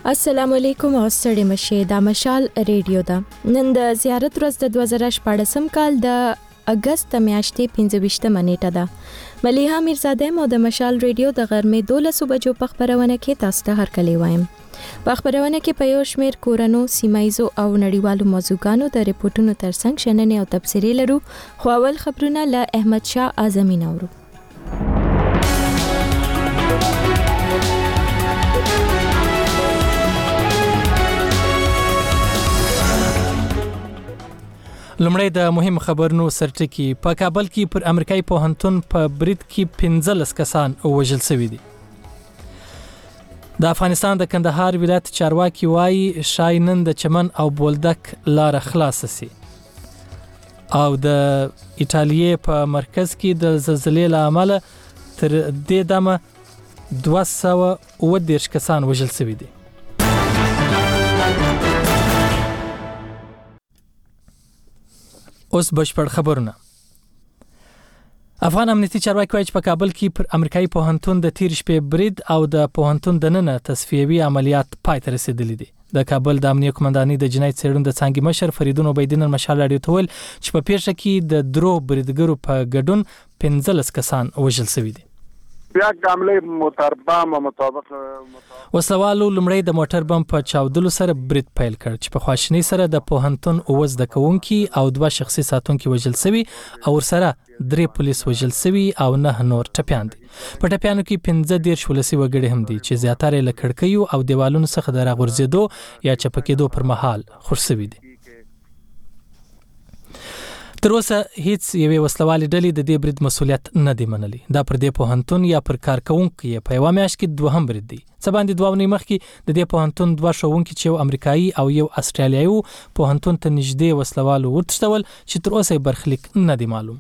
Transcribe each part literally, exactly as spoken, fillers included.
السلام علیکم او ستړي مشه د مشال ریډیو دا نن د زیارت ورځ د دوه زره شپږم کال د اگست میاشتې پنځه ویشتمه نیټه ده. ملیحه میرزاده مو د مشال ریډیو د غرمې دولس بجو په خبرونه کې تاسو ته هرکلی وایم. په خبرونه کې په یو شمېر کورنو سیمایزو او نړیوالو موضوعګانو د ریپورتونو ترڅنګ شننې او تبصرې لرو. خو اول خبرونه له احمد شاه اعظمي نورو. لمړی د مهم خبرونو سرټکی. په کابل کې پر امریکایي پوهنتون په برید کې پنځلس کسان وژل شوي دي. د افغانستان د کندهار ولایت چارواکي وایي شاید نن د چمن او بولدک لاره خلاصه سي. او د ایټالیې په مرکز کې د زلزلې له امله تر دې دمه دوه سوه اووه دېرش کسان وژل شوي دي. اوس بشپړ خبرونه. افغان امنیتي چارواکي وایي چې په کابل کې پر امریکایي پوهنتون د تیر شپې برید او د پوهنتون دننه تصفیوي عملیات پای ته رسیدلي دي. د کابل د امنیه قومندانۍ د جنایت څېړنو د څانګې مشر فریدون عبیدین مشال راډیو ته ویل چې په پیښه کې د درو بریدګرو په ګډون پنځلس کسان وژل شوي دي. بیا حمله موټر بم مطابق وسلوالو لمړی د موټر بم په چاودلو سره برید پیل کړ چې په خواشنۍ سره د پوهنتون اووه زده کوونکي او دوه شخصي ساتونکي وژل شوي او ورسره درې پولیس وژل شوي او نه نور ټپیان دي. په ټپیانو کې پنځه دېرش ولسي وګړي هم دي چې زیاتره له کړکیو او دیوالونو څخه د راغورځېدو یا چپه کېدو پر مهال خور شوي دي. تر اوسه هیڅ یوې وسلوالې ډلې د دې برید مسؤلیت نه دی منلی. دا پر دې پوهنتون یا پر کارکوونکو یې په یوه میاشت کې دوهم برید دی. څه باندې دوه اونۍ مخکې د دې پوهنتون دوه ښوونکي چې یو امریکایي او یو استرالیایي وو پوهنتون ته نږدې وسلوالو وتښتول چې تر اوسه یې برخلیک نه دی معلوم.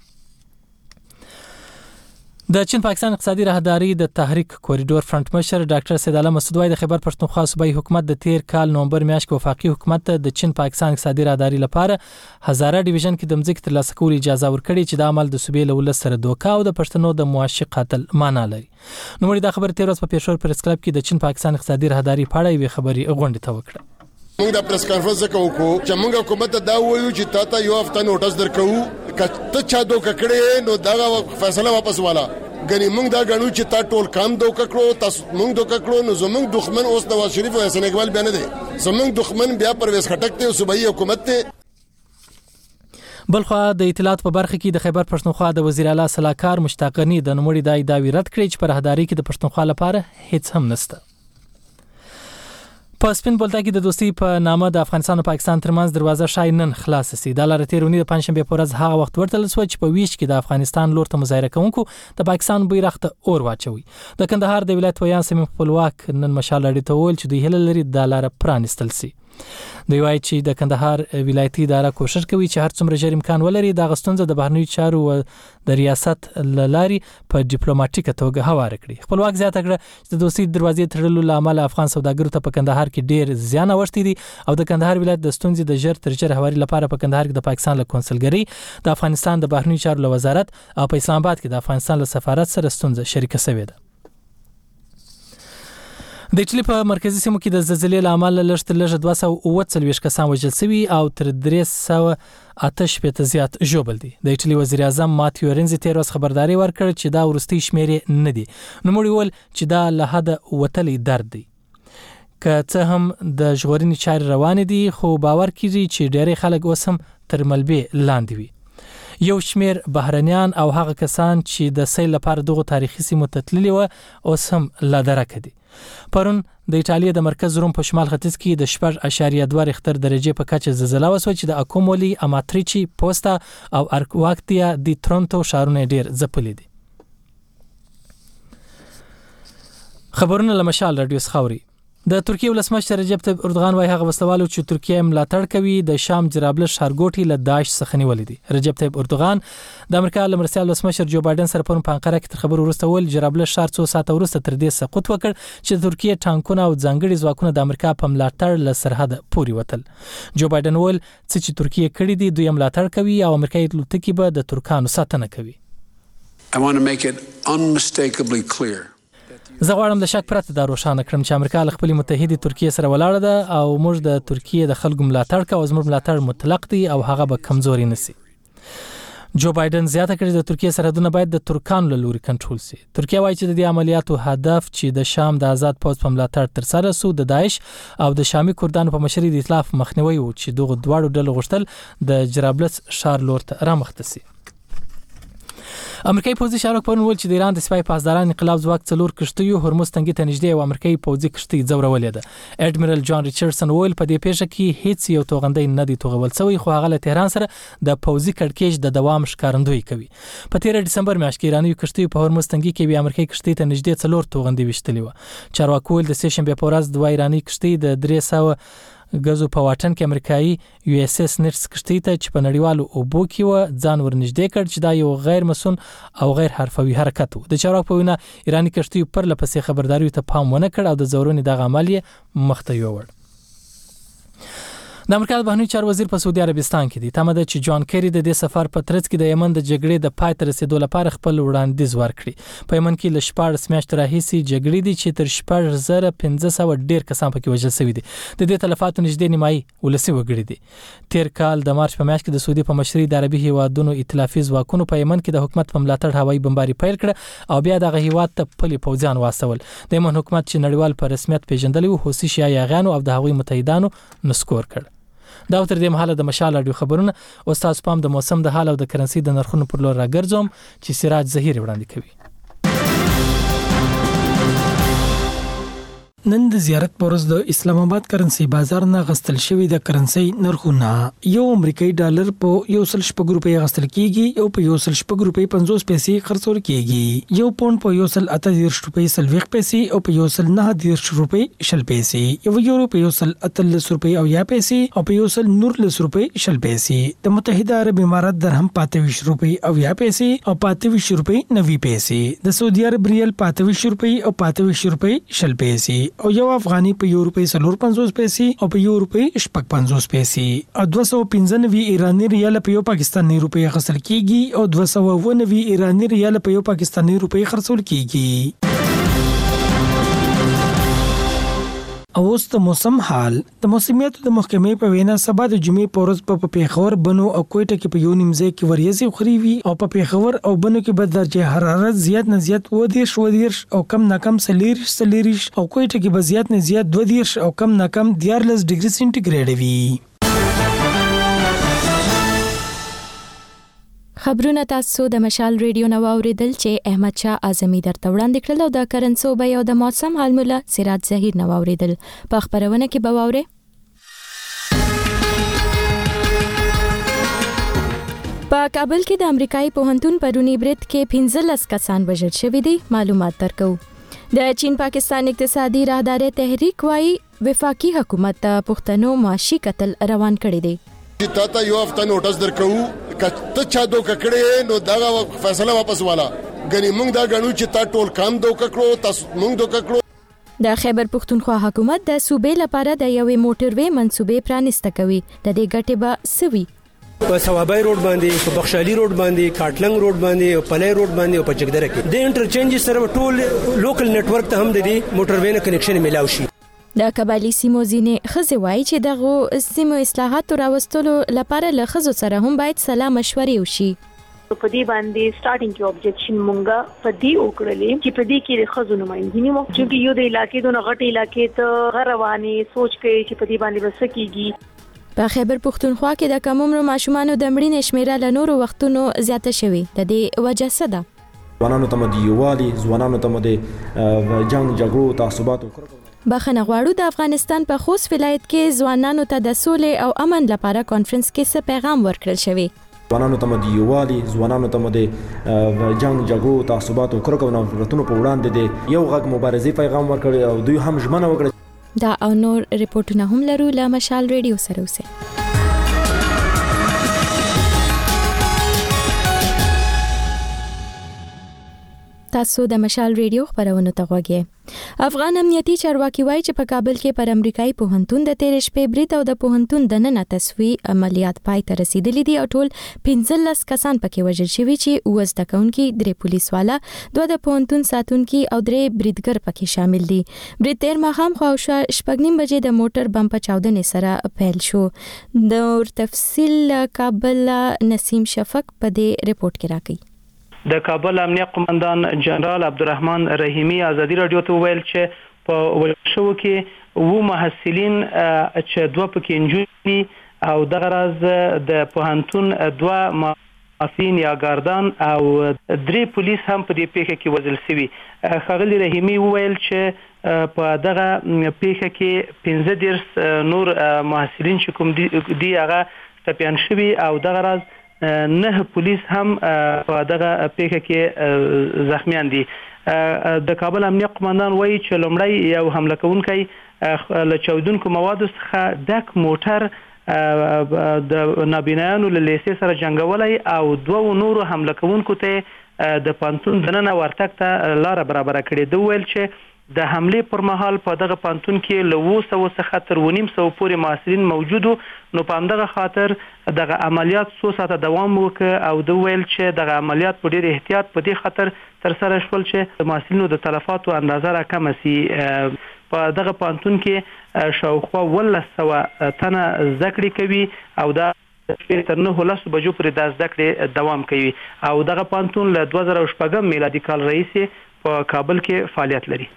د چین پاکستان اقتصادي راهداري د تحریک کوریډور فرنٹ مشر ډاکټر سید علي مسعود وايي د خیبر پښتونخوا صوبایي حکومت د تیر کال نومبر میاشت کې وفاقي حکومت ته د چین پاکستان اقتصادي راهداري لپاره هزاره ډیویژن کې د مځکې ترلاسه کولو اجازه ورکړې چې د عمل د صوبې له ولس سره دوکه او د پښتنو د معاشي قاتل معنا لري. نو مړي دا خبر تیر ورځ په پېښور پریس کلب کې د چین پاکستان اقتصادي راهداري په اړه یوې خبري غونډه ته وکړه. موږ د پریس کانفرنس وکړو چې موږ حکومت ته دا وایو چې تا ته یو هفته نوټس درکو کته چا دوکه کړې نو دا فیصله واپس والا غني موږ دا غنو چې تا ټول کام دوکه کړو تاسو موږ دوکه کړو نو زموږ دښمن اوس نواز شریف او حسن اقبال بیان دي زموږ دښمن بیا پرویز خټک ته صوبایي حکومت ته. بلخو د اطلاعات په برخه کې د خیبر پښتونخوا د وزیر اعلی صلاحکار مشتاق غنی د نوموړي د ادعاوی رد کړې چې په راهداري کې د پښتونخوا لپاره هیڅ هم نشته. په سپین بولدک کې د دوستي په نامه د افغانستان او پاکستان ترمنځ دروازه شای نن خلاص سي. د لاره تیرونی د پنځشنبه پر ورځ هغه وخت ورته لسو چې په ویش کې د افغانستان لور ته مظاهره کوونکو د پاکستان بیرغ ته اور واچوي. د کندهار د ولایت ویان سیمې خپلواک نن مشال راډیو ته ویل چې دوی هله لري د لاره پرانستل سي. دوی وایي چې د کندهار ولایتي اداره کوشش کوي چې هر څومره ژر امکان ولري د غستونزه د بهرنیو چارو د ریاست لاري په ډیپلوماټیکه توګه هوار کړي. خپلواک زیاته کړه چې د دوستي دروازې تړلو لامل افغان سوداګرو ته په کندهار کې ډیر زیان اوښتي دي او د کندهار ولایت د ستونزې د ژر تر ژره هواري لپاره په کندهار کې د پاکستان له کونسلګرۍ د افغانستان د بهرنیو چارو له وزارت او په اسلام آباد کې د افغانستان له سفارت سره ستونزه شریکه شوې ده. د ایټالیا په مرکزی سیمو کې د زلزلې له امله لږ تر لږه دوه سوه اووه څلوېښت کسان وژل شوي او تر درې سوه اته شپېته زیات ژوبل دي. د ایټالیا وزیر اعظم ماتیو رینزي تیر ورځ خبرداری ورکړ چې دا وروستي شمېرې نه دي. نوموړي وویل چې دا له حده وتلی درد دی. که څه هم د ژغورنې چارې روانې دي خو باور کیږي چې ډېری خلک اوس هم تر ملبې لاندې وي. یو شمیر بهرنیان او هغه کسان چې د سیل لپاره دغه تاریخي سیمو ته تللي وو اوس هم لا درکه دي. پرون د ایټالیا د مرکز روم په شمال ختیځ کې د شپږ اعشاریه دوه ریختر درجه په کچه زلزله وسوه چې د اکومولی، اماتریچی، پوستا او ارکواکتیا د تورنټو ښارونه ډیر ځپلي دي. خبرونه له مشال راډیو څخه اوري. د ترکیه ولسمشر رجب طیب اردوغان وايي هغه وسلوالو چې ترکیه ملاتړ کوي د شام جرابلس ښارګوټي له داعش څخه نیولې دي. رجب طیب اردوغان د امریکا له مرستیال ولسمشر جو بایدن سره پرون په انقره کې تر خبرو وروسته ویل جرابلس ښار څو ساعته وروسته تر دې سقوط وکړ چې ترکیه ټانکونه او ځانګړي ځواکونه د امریکا په ملاتړ له سرحد پورې وتل. جو بایدن ویل چې ترکیه کړي دي دوی ملاتړ کوي او امریکایي الوتکې به د ترکانو ساتنه کوي. I want to make it unmistakably clear زه غواړم د شک پرته دا روښانه کړم چې امریکا له خپل متحده ترکیه سره ولاړه ده او موږ د ترکیه د خلکو ملاتړ کوو، زموږ ملاتړ مطلق دی او هغه به کمزوري نشي. جو بایدن زیاته کړې د ترکیه سرحدونه باید د ترکانو له لوري کنټرول شي. ترکیه وایي چې د دې عملیاتو هدف چې د شام د آزاد پوځ په ملاتړ تر سره سو د داعش او د شامي کردانو په مشرۍ د ائتلاف مخنیوي و چې دغه دواړو ډلو غوښتل د جرابلس ښار لور ته رامخته شي. امریکایي پوځي شارک پرون ویل چې د ایران د سپای پاسداران انقلاب ځواک څلور کشتیو هرمز تنګي ته نږدې او امریکایي پوځي کشتۍ ځورولې ده. اډمیرل جان ریچارډسن ویل په دې پیښه کې هیڅ یو توغندۍ نه دی توغول شوی، خو هغه له تهران سره د پوځي کړکېچ د دوام ښکارندویي کوي. په تیر ډسمبر میاشت کې ایراني کشتۍ په هرمز تنګي کې بیا امریکایي کشتۍ ته نږدې څلور توغندۍ وشتلې و. چارواکو ویل د سه شنبه په ورځ دوه ایراني کشتۍ د درې سوه غزو په واټن کې امریکایي یو اس اس نرس کشتۍ ته چې په نړیوالو اوبو کې و ځان ورنږدې کړ چې دا یو غیر مسون او غیر حرفوي حرکت و. د چارواکو په وینا ایراني کشتۍ پر لپسې خبرداري ته پام ونه کړ او د زورونې دغه عمل یې مخته یووړ. د امریکا د بهرنیو چارو وزیر په سعودي عربستان کې دی. تمه ده چې جان کیری د دې سفر په ترڅ کې د یمن د جګړې د پای ته رسیدو لپاره خپل وړاندیز ورکړي. په یمن کې له شپاړس میاشتې راهیسې جګړې دي چې تر شپږ زره پنځه سوه ډیر کسان پکې وژل شوي دي. د دې تلفاتو نږدې نیمایي ولسي وګړي دي. تیر کال د مارچ په میاشت کې د سعودي په مشرۍ د عربي هیوادونو ائتلافي ځواکونو په یمن کې د حکومت په ملاتړ هوایي بمباري پیل کړه او بیا دغه هیواد ته پلي پوځیان واستول. د یمن حکومت چې نړیوال په رسمیت پیژندلی و حوثي شیعیانو او د هغوی متحدانو نسکور کړ. دا تر دې مهاله د مشال اډیو خبرونه او تاسو پام د موسم د حال او د کرنسي د نرخونو پر لور راګرځوم چې سراج زهیر وړاندې کوي. نن د زیارت پرز د اسلام آباد کرنسي بازار نه غستل شوی د کرنسي نرخونه یو امریکایي ډالر په یو سل شپږ روپۍ غستل کیږي او په یو سل شپږ روپۍ پنځوس پیسې خرڅول کیږي. یو پاوند په یو سل اته دیرش روپۍ سلويخ پیسې او په یو سل نه دیرش روپۍ شل پیسې، یو یورو په یو سل اتلس روپۍ او یا پیسې او په یو سل نورلس روپۍ شل پیسې. د متحده عرب امارات درهم پاتويش روپۍ او یا پیسې او پاتويش روپۍ نوي پیسې. د سعودي عرب ریال پاتويش روپۍ او پاتويش روپۍ شل پیسې او یو افغاني په یو روپۍ سلور پنځوس پیسې او په یو روپۍ شپږ پنځوس پیسې او دوه سوه پنځه نوي ایراني ریال په یو پاکستاني روپۍ غسل کیږي او دوه سوه اووه نوي ایراني ریال په یو پاکستاني روپۍ خرڅول کیږي. او اوس د موسم حال. د موسمیاتو د محکمې په وینا سبا د جمعې په ورځ په پیښور، بنو او کوټه کې په یو نیم ځای کې وریځې خوري وي او په پیښور او بنو کې به درجه حرارت زیات نه زیات و دیرش و دیرش او کم نه کم سلیریش سلیریش او کوټه کې به زیات نه زیات دو دیرش او کم نه کم دیارلس ډیګري سنټیګریډ وي. خبرونه تاسو د مشال ریډیو نو اوریدل چې احمد شاه اعظمي درته وړاندې کړل او د کرنسو به یو د موسم حال مولا سراج زهیر نو اوریدل. په خبرونه کې به واوري په کابل کې د امریکایي پوهنتون پرونی برید کې پنځلس کسان وژل شوي دي. معلومات درکو. د چین پاکستان اقتصادي راهداري تحریک وايي وفاقي حکومت ته پښتنو معاشي قتل روان کړی دی. چې تا ته یو هفته نوټس درکو کته چا دو ککړې نو دا فیصله واپس والا غني موږ دا غنو چې تا ټول کام دو ککړو تاسو موږ دو ککړو. د خیبر پختونخوا حکومت د صوبې لپاره د یوې موټروي منصوبې پرانسته کوي. د دې ګټې به سوي په سوابای روډ باندې، په بخشالي روډ باندې، کاټلنګ روډ باندې او پلای روډ باندې او په جګدره کې د انټرچینج سره ټول لوکل نتورک ته هم د دې موټروي نه کنیکشن ملاوي شي. د قبایلی سیمو ځینې ښځې وایي چې دغه سیمو اصلاحاتو راوستلو لپاره له ښځو سره هم باید سلا مشورې وشي. په دې باندې سٹارټینګ کې objection مونږه په دې وکړلې چې په دې کې د ښځو نمائندګي مو چې یو د علاقې د غټي علاقې ته غرواني سوچ کوي چې په دې باندې وسه کیږي. په خیبر پختونخوا کې د کم عمر ماشومانو د مړینې شمیره له نورو وختونو زیاته شوې. د دې وجه څه ده؟ ځوانانو ته د یووالي، ځوانانو ته د جنگ جګړو تعصباتو بخښنه غواړو. د افغانستان په خوست ولایت کې ځوانانو ته د سولې او امن لپاره کانفرنس کې څه پیغام ورکړل شوی؟ ځوانانو ته د یووالي، ځوانانو ته د جنگ جګړو تعصباتو کرکو نفرتونو په وړاندې د یو غږ مبارزې پیغام ورکړ او دوی هم ژمنه وکړه. دا او نور ریپورتونه هم لرو له مشال ریډیو سره اوسئ. تاسو د مشال ریډیو خبرونه ته غوږی. افغان امنیتي چارواکي وایي چې په کابل کې پر امریکایي پوهنتون د تیر شپې برید او د پوهنتون دننه تسویې عملیات پای ته رسیدلي دي او ټول پنځلس کسان پکې وژل شوي چې اووه زده کوونکي، درې پولیس والا، دوه د پوهنتون ساتونکي او درې بریدګر پکې شامل دي. برید تیر ماښام خواوشا شپږ نیم بجې د موټر بم په چاودنې سره پیل شو. د تفصیل کابل نسیم شفق په دې رپورت کې راکړي. د کابل امنیه قومندان جنرال عبدالرحمن رحیمی ازادي رادیو ته ویل چې په وشو کې و محصلین چې دوه پکې انجوړي او دغه راز د پوهنتون دوه معافین یا ګاردان او درې پولیس هم په دې پیښه کې وژل شوي. ښاغلي رحیمی ویل چې په دغه پیښه کې پنځه دېرش نور محصلین چې کوم دي هغه ټپیان شوي او دغه راز نه پولیس هم په دغه پیښه کې زخمیان دي. د کابل امنیه قومندان وایي چې لومړی یو حمله کوونکی له چاودونکو موادو څخه ډک موټر د نابینایانو له لیسې سره جنګولی او دوه نورو حمله کوونکو ته د پانتون دننه ورتګ ته لاره برابره کړې. ده ویل چې د حملې پر مهال په دغه پانتون کې له اووه سوه څخه تر اووه نیم سوه پورې محصلین موجودو، نو په همدغه خاطر دغه عملیات څو ساعته دوام وکړ او ده ویل چې دغه عملیات په ډېر احتیاط په دې خاطر ترسره شول چې د محصلینو د تلفاتو اندازه راکمه سي. په دغه پانتون کې شاوخوا اوولس سوه تنه زده کړې کوي او دا تر نهو لسو بجو پورې دا زده کړې دوام کوي او دغه پانتون له دوه زره شپږم میلادي کال راهیسې په کابل کې فعالیت لري.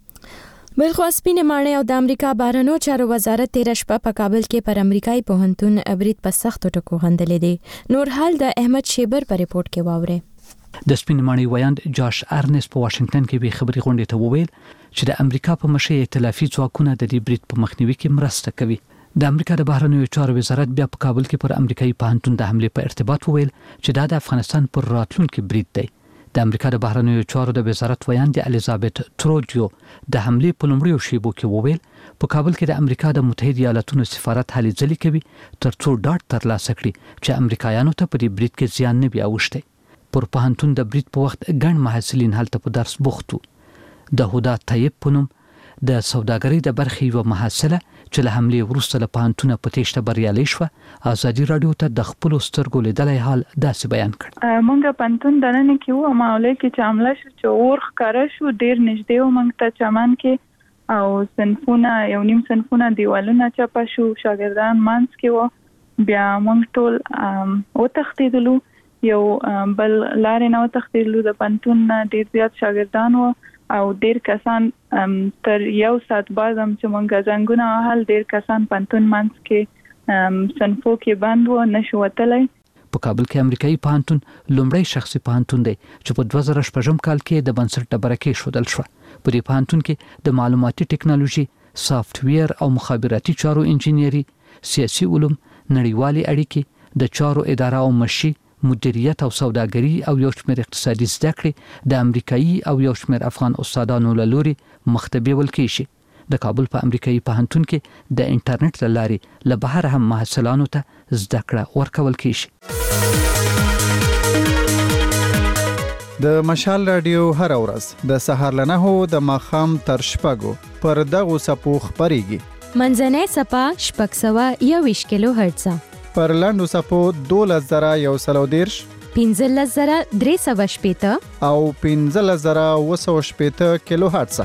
بلخوا سپینې ماڼۍ او د امریکا بهرنیو چارو وزارت تېره شپه په کابل کې پر امریکایي پوهنتون برید په سختو ټکو غندلی دی. نور حال د احمد شیبر په ریپورت کې واورئ. د سپینې ماڼۍ ویاند جاش ارنس په واشنگټن کې به خبري غونډې ته وویل چې د امریکا په مشرۍ ائتلافي ځواکونه د دې برید په مخنیوي کې مرسته کوي. د امریکا د بهرنیو چارو وزارت بیا په کابل کې پر امریکایي پوهنتون د حملې په ارتباط وویل چې دا د افغانستان پر راتلونکي برید دی. د امریکا د بهرنیو چارو د وزارت ویاند الیزابت تروجیو د حملې په لومړیو شیبو کې وویل په کابل کې د امریکا د متحده ایالاتونو سفارت هلې ځلې کوي ترڅو ډاډ ترلاسه کړي چې امریکایانو ته په دې برید کې زیان نه وي اوښتی. پر پوهنتون د برید په وخت ګڼ محصلین هلته په درس بوخت وو. د هدا طیب په نوم د سوداګرۍ د برخې یوه محصله چې له حملې وروسته له پوهنتونه په تېښته بریالۍ شوه ازادي راډیو ته د خپلو سترګو لیدلی حال داسې بیان کړ. موږ پوهنتون دننه کې وو، معاملې کې چې حمله شو چې اور ښکاره شو ډېر نږدې وو موږ ته چمن کې او صنفونه یو نیم صنفونه دیوالونه چپه شو، شاګردان منځ کې وو. بیا موږ ټول وتښتېدلو، یو بل لارې نه وتښتېدلو. د پوهنتون نه ډېر زیات شاګردان وو او ډېر کسان تر یو ساعت بعد هم چې مونږ زنګونه وهل ډېر کسان پوهنتون منځ کې صنفو کې بند وو، نشو وتلی. په کابل کې امریکایي پوهنتون لومړی شخصي پوهنتون دی چې په دوه زره شپږم کال کې د بنسټ ډبره کېښودل شوه. په دې پوهنتون کې د معلوماتي ټکنالوژي، سافټویر او مخابراتي چارو انجینري، سیاسي علوم، نړیوالې اړیکې، د چارو اداره او مشي، مدیریت او سوداګري او یو شمېر اقتصادي زده کړې د امریکایي او یو شمېر افغان استادانو له لوري مخ ته بیول کېږي. د کابل په امریکایي پوهنتون کې د انټرنیټ له لارې له بهر هم محصلانو ته زده کړه ورکول کېږي. د مشال رادیو هر ورځ د سهار له نهو د ماښام تر شپږو پر دغو څپو خپرېږي. منځنۍ څپه شپږ سوه یوویشت کیلو هرتزه، پر لاندو څپو دولس زره یو سل او دېرش، پنځلس زره درې سوه شپېته او پنځلس زره اووه سوه شپېته کیلو هرتزه.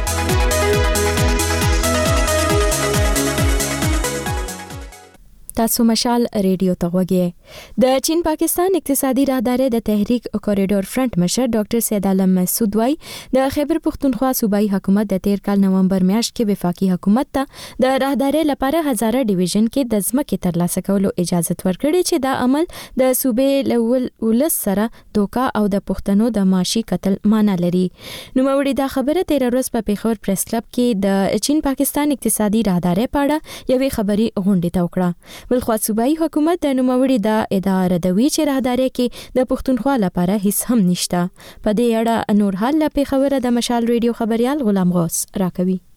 تاسو مشال ریډیو ته غوږی. د چین پاکستان اقتصادي راهدارۍ د تحریک کوریډور فرنٹ مشر ډاکټر سید عالم مسعود وایي د خیبر پختونخوا صوبایي حکومت د تیر کال نومبر میاشت کې وفاقي حکومت ته د راهدارۍ لپاره هزاره ډیویژن کې د ځمکې ترلاسه کولو اجازه ورکړې چې دا عمل د صوبې لول ولس سره دوکا او د پښتنو د معاشي قتل معنا لري. نو موري دا خبره تیر ورځ په پیښور پریس کلب کې د چین پاکستان اقتصادي راهدارۍ په اړه یوې خبري غونډې ته وکړه. بلخوا صوبایي حکومت د نوموړي د اداره دوی چې راهدارۍ کې د پښتونخوا لپاره هیڅ هم نشته. په دې اړه نور حال له پیښوره د مشال ریډیو خبريال غلام غوث راکوي.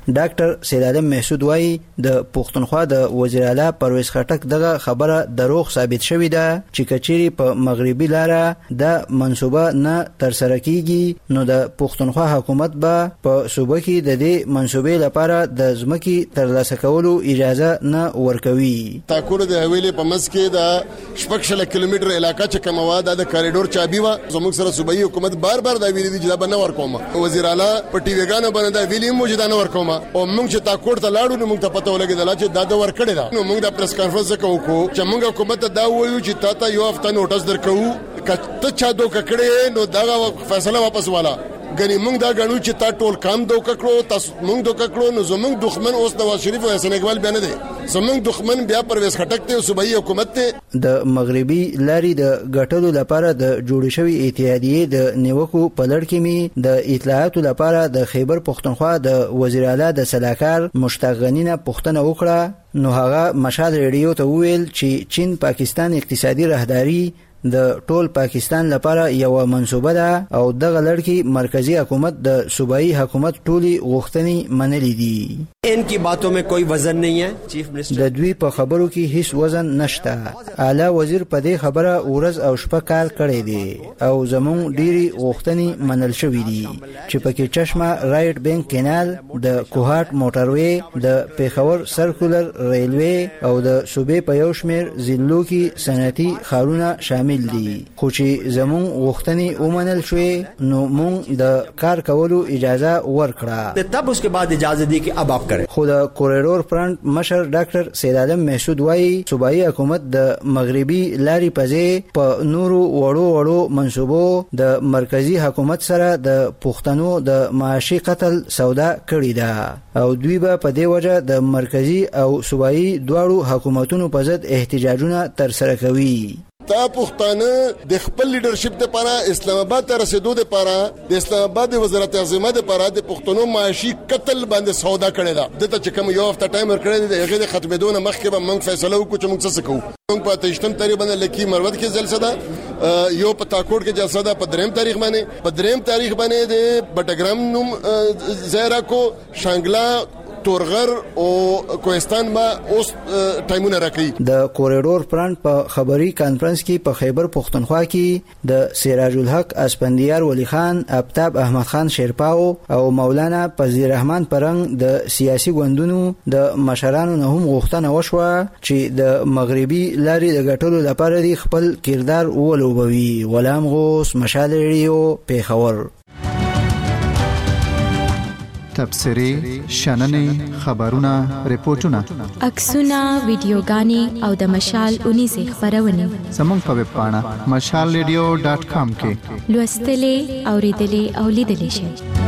ډاکټر سید عالم محسود وایي د پښتونخوا د وزیر اعلی پرویز خټک دغه خبره دروغ ثابت شوې ده چې کچيري په مغربي لاره د منصوبه نه تر سره کیږي نو د پښتونخوا حکومت به په صوبه کې د دې منصوبې لپاره د ځمکې ترلاسه کولو اجازه نه ورکوي. تاکور د حویلې په مس کې د شپږ شل کیلومتر علاقہ چې کومه واده د کاریډور چابي و زموږ سره صوبایي حکومت بار بار دا ویلي دي چې دا بنه ورکوم. وزیر اعلی په ټي وی ګانو باندې دا ویلي موږ دا نه ورکوم او موږ چې تاکور ته لاړو نو موږ ته پته ولګیدل چې دا د ورکړې ده. نو موږ د پریس کانفرنس وکړو چې موږ حکومت دا وایو چې تا ته یو هفته نوټس درکو کته چا دوه کړې نو دا فیصله واپس والا غني موږ دا غنو چې تا ټول کام دوه کړو تاسو موږ دوه کړو نو زموږ دښمن اوس نواز شریف او حسن اقبال بیان دي زموږ دښمن بیا پرویز خټک ته صوبایي حکومت ته د مغربي لاري د غټلو لپاره د جوړ شوی اتحادیه د نیوکو په لړ کې می د اطلاعاتو لپاره د خیبر پښتونخوا د وزیر اعلی د سلاکار مشتاق غنی نه پوښتنه وکړه نو هغه مشال ریډیو ته ویل چې چین پاکستان اقتصادي راهداري د ټول پاکستان لپاره یو منصوبه ده او دغه لړکی مرکزی حکومت د صوبایي حکومت ټولي غوښتنې منلې دي. ان کی باتوں میں کوئی وزن نہیں ہے. چیف منسٹر د دوی په خبرو کې هیڅ وزن نشته. اعلی وزیر په دې خبره ورځ او شپه کار کړی دی او زموږ ډيري غوښتنې منل شوې دي چې پکې چشمه رائټ بینک کینال د کوهاټ موټروي د پیښور سرکولر ریلوي او د صوبې په یو شمیر ضلعو کې صنعتي ښارونه شامل دي خو چې زموږ غوښتنې ومنل شوې نو موږ د کار کولو اجازه ورکړه. تب اس کے بعد اجازت دی کہ اب آپ کریں. خو د کوریډور فرنٹ مشر ډاکټر سید عالم محسود وایي صوبایي حکومت د مغربي لاري پځې په نورو وړو وړو منصوبو د مرکزی حکومت سره د پښتنو د معاشي قتل سودا کړی ده او دوی به په دې وجه د مرکزی او صوبایي دواړو حکومتونو په ضد احتجاجونه تر سره کوي. تا پښتانه د خپل لیډرشپ لپاره اسلام آباد ته رسیدو لپاره د اسلام آباد د وزارت اعظم لپاره د پښتنو معاشي قتل باندې سودا کړی دا دته چې کوم یو هفته ټایم ورکړی دی هغه د ختمېدو نه مخکې به موږ فیصله وکړو چې موږ څه کوو. موږ په تشتم تاریخ باندې لکی مروت کې جلسه ده یو په تاکوړ کې جلسه ده په دریم تاریخ باندې په دریم تاریخ باندې د بټګرام نوم زیرا کو شانګلا تورغر او کوهستان ما اوس ټایمونه راکړي. د کوریډور فرنٹ په خبري کانفرنس کې په خیبر پښتونخوا کې د سراج الحق اسپندیار ولی خان آفتاب احمد خان شیرپاو او مولانا فضل الرحمن پرنګ د سیاسي ګوندونو د مشرانو نه هم غوښتنه وشوه چې د مغربي لاري د ګټلو لپاره دی خپل کردار ولوبوي. غلام غوث، مشال ریډیو، پیښور. تبصرې، شننې، خبرونه، ریپورتونه، عکسونه، ویډیوګانې او د مشال اونیزه خبرونه زموږ په ویب پاڼه مشال ریډیو ډاټ کام کې لوستلې، اوریدلې او لیدلې شئ.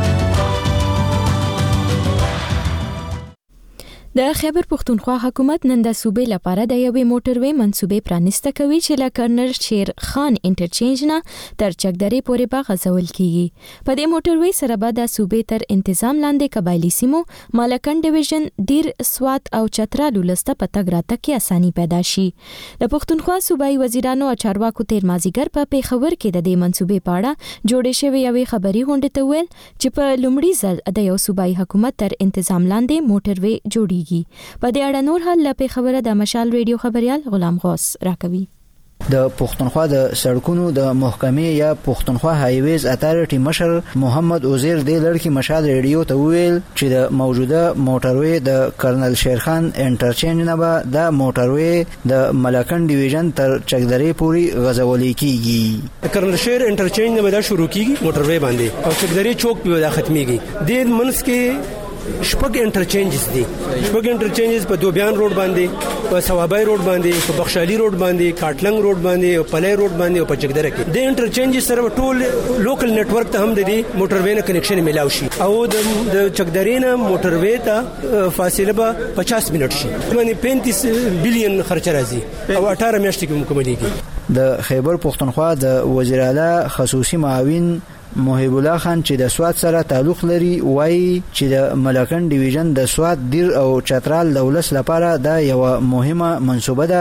د خیبر پښتونخوا حکومت نن د صوبې لپاره د یوې موټروي منصوبې پرانسته کوي چې له کرنل شیر خان انټرچینج نه تر چکدرې پورې به غځول کیږي. په دې موټروي سره به د صوبې تر انتظام لاندې قبایلی سیمو مالکن ډیویژن، دیر، سوات او چترالو لسته په تګ راتګ کې اساني پیدا شي. د پښتونخوا صوبایي وزیرانو او چارواکو تیر مازیګر په پیښور کې د دې منصوبې په اړه جوړې شوې یوې خبري غونډې ته ویل چې په لومړي ځل د یو صوبایي حکومت تر انتظام لاندې موټروي جوړیږي. په دې اړه نور حل په خبره د مشال ریډیو خبريال غلام غوث راکوي. د پښتونخوا د سړکونو د محکمې یا پښتونخوا هایویز اتارټي مشر محمد عزیر د لړکی مشال ریډیو ته ویل چې د موجوده موټروي د کرنل شیرخان انټرچینج نه به د موټروي د ملکن ډیویژن تر چکدرې پورې غځولې کیږي. کرنل شیر انټرچینج نه به شروع کیږي موټروي باندې او چکدرې چوک په ودا ختميږي. د منس کې شپږ انټرچینجز دي. شپږ انټرچینجز په دوبیان روډ باندې، په سوابای روډ باندې، په بخشالي روډ باندې، کاټلنګ روډ باندې او پلای روډ باندې او په چکدره کې. د انټرچینجز سره ټول لوکل نتورک ته هم د دې موټروي نه کنیکشن ملاوي شي او د چکدرې نه موټروي ته فاصله به پچاس منټ شي. باندې پینتیس بلین خرچ راځي او اٹھارہ میاشتې کې مکملېږي. د خیبر پښتونخوا د وزیر اعلی خصوصي معاون محب الله خان چې د سواد سره تعلق لري وایي چې د ملکن ډیویژن د سواد، دیر او چترال د ولس لپاره دا یو مهمه منصوبه ده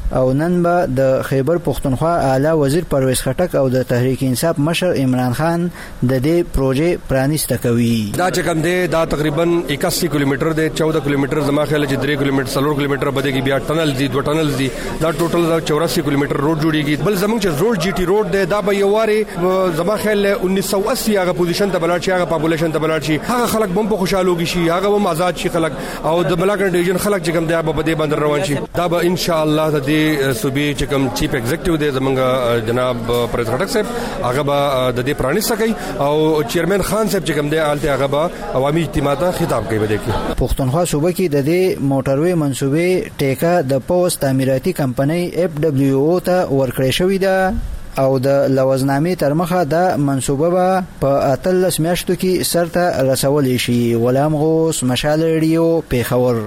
او نن به د خیبر پختونخوا اعلی وزیر پرویز خټک او د تحریک انصاف مشر عمران خان د دې پروژې پرانیسته کوي. دا چې کوم دی دا تقریبا اکاسی کیلومتر دی، چودہ کیلومتر زما خیال چې درې کیلومتر څلور کیلومتر بده کې بیا ټنل دي، دوه ټنل دي، دا ټوټل دا چوراسی کیلومتر روډ جوړیږي. بل زمونږ چې روډ جی ټي روډ دی دا به یو واره زما خیال انیس سو اسی هغه پوزیشن ته بلار شي، هغه پاپولیشن ته بلار شي، هغه خلک بم په خوشاله شي، هغه هم آزاد شي خلک، او د ملاکنډ ډیویژن خلک چې کوم دی په دې باندې روان شي. دا به ان شاء الله د دې صوبې چې کوم چیف ایگزیکټیو دی زمونږ جناب پرویز خټک صاحب هغه به د دې پرانیسته کوي، او چیرمن خان صاحب چې کوم دی آلته هغه به عوامي اجتماع ته خطاب کوي. بده کې پښتونخوا صوبه کې د دې موټروي منسوبې ټیکا د پوسټ تعمیراتي کمپنۍ اف دبليو او ته ورکړې شوې ده، او د لوزنامې تر مخه د منسوبه به په اتلس میاشتو کې سرته رسولې شي. غلام غوث، مشال ریډیو، پیښور.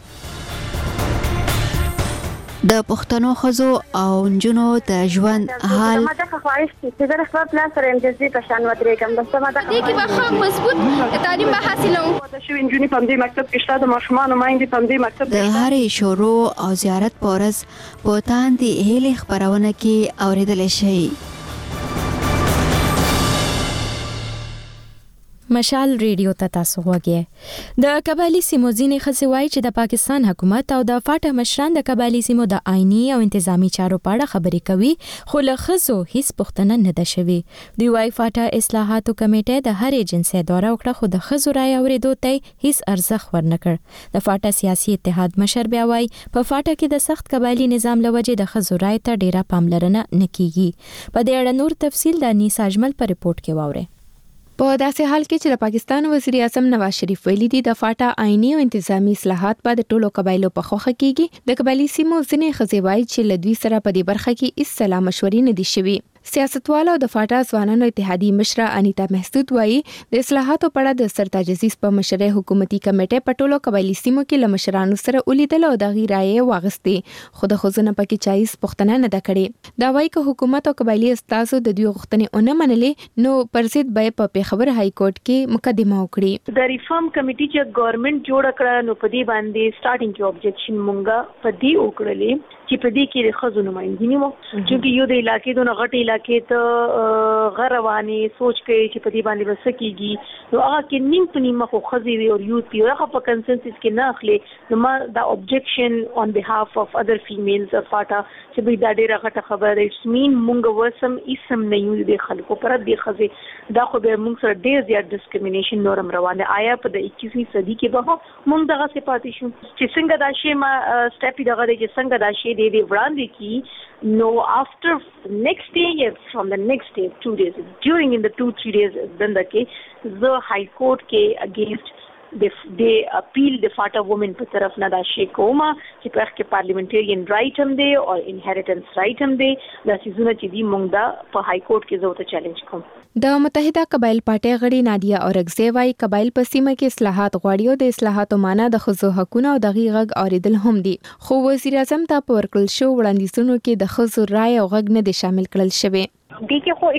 د پښتنو ښځو او نجونو د ژوند حال ما ته خواهش چې د خپل پلان سره امتیازي په شان ودرې کوم د سمه ده کې به خو مضبوط تعلیم به حاصلوم. د شو انجونی په دې مکتب کې شته، د ماشومان مایندې په دې مکتب د هرې شروع او زیارت پورز په تاندې هلي خبرونه کې اوریدل شي. مشال ریډیو ته تاسو وګورئ. د قبایلی سیمو ځینې ښځې وایي چې د پاکستان حکومت او د فاټا مشران د قبایلی سیمو د آئینی او انتظامی چارو په اړه خبرې کوي، خو له ښځو هیڅ پوښتنه نه ده شوې. دوی وایي فاټا اصلاحاتو کمیټه د هرې جنسي دوره وکړه، خو د ښځو رایې اورېدو ته هیڅ ارزښت ورنکړ. د فاټا سیاسي اتحاد مشر بیا وایي په فاټا کې د سخت قبایلی نظام له وجې د ښځو رایې ته ډیره پاملرنه نه کیږي. په دې اړه نور تفصیل د انیس اجمل په ریپورت کې واورئ. په داسې حال کې چې د پاکستان وزیر اعظم نواز شریف ویلي دي د فاټا آئینی او انتظامی اصلاحات به د ټولو قبایلو په خوښه کیږي، د قبایلی سیمو ځینې ښځې وایي چې له دوی سره په دې برخه کې هیڅ سلا مشورې نه دي شوي. سیاستوال او د فاټا ځوانانو اتحادی مشره انیتا محسود وایي د اصلاحاتو په اړه د سرتاج عزیز په مشرۍ حکومتي کمیټه په ټولو قبایلی سیمو کې له مشرانو سره ولیدل او د غیر رائے واغستې، خو د خزونه پکې چایس پښتنه نه ده کړې. دا وایي چې حکومت او قبایلی استازو د دوی غوښتنې ونه منلې نو پرځید به په پیښور های کورټ کې مقدمه وکړي. د ریفارم کمیټي چې ګورنمنت جوړ کړه نو په دې باندې سٹارټینګ کې اوبجیکشن مونږه په دې وکړلې چې په دې کې د خزو نمائندګي مو چې یو د علاقې د غټ علاقې ته غرواني سوچ کوي چې په دې باندې وسکیږي نو هغه کې نیم په نیمه خو خزي وي او یوت پی هغه په کنسنسس کې نه اخلي نو ما دا اوبجیکشن اون بیهاف اف اذر فیمیلز اف فاټا چې به دا ډیره غټه خبره اټس مین مونږ وسم اسم نه یو د خلکو پر دې خزي دا خو به مونږ سره ډیر زیات ډیسکریمینیشن نورم روانه آیا په د اکیسویں صدی کې به مونږ دغه صفات شو چې څنګه دا شی ما سټیپ دغه چې څنګه دا شی دی وړاندې کی no after next day yes, from the next day two days during in the two three days then the case the high court ke against the they appeal the fata women په طرف نه دا شی کومه چې په کې پارلیمنټریان رائټ هم دی او انهریټنس رائټ هم دی دا سيزونه چې دی مونږ دا په های کورټ کې زو ته چیلنج کوم. د متحده قبایل پارټي غړي نادیا اورګزی وايي قبایل په سیمه کې اصلاحات غواړي او د اصلاحاتو معنا د خزو حقوقو او د غیغ اوریدل هم دي، خو وزیر اعظم ته په ورکړل شو وړاندیزونو کې د خزو رائے او غږ نه دي شامل کړل شوی. دی کې خو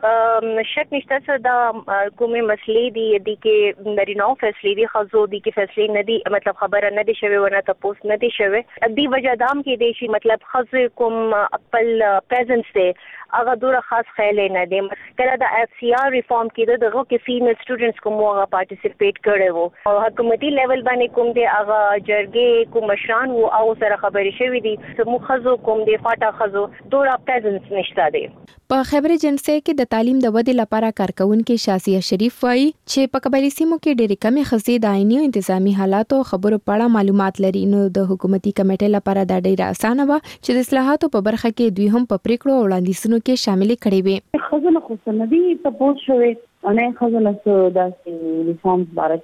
اټس شک نشته چې دا کومې مسلې دي دی کې نارینه فیصلې دي خزو دی کې فیصلې نه دي مطلب خبره نه دي شوی ونه تاسو نه دي شوی دی وجه دام کې دی شي مطلب خزو کوم خپل پریزنس دی هغه ډوره خاص خیال نه دی کله د اف سی آر ریفارم کې دغه کې فیمیل سټوډنټس کوم هغه پارټیسیپیټ کړي وو او حکومتي لیول باندې کوم دی هغه جرګې کوم مشران وو او سره خبرې شوې دي چې خزو کوم دی فاټا خزو ډوره پریزنس نشته دی. په خبر جنسي کې د تعلیم د ودې لپاره کارکونکو شاسیه شریف وایي چې په قبایلی سیمو کې ډېرې کمې ښځې د آئینی او انتظامی حالاتو خبرو په اړه معلومات لري نو د حکومتي کمیټې لپاره دا ډېره اسانه و چې د اصلاحاتو په برخه کې دوی هم په پریکړو او وړاندیزونو کې شامل کړي وي. خزانه خو سندي تاسو شوي انا خزانه څه د ریفارمز باره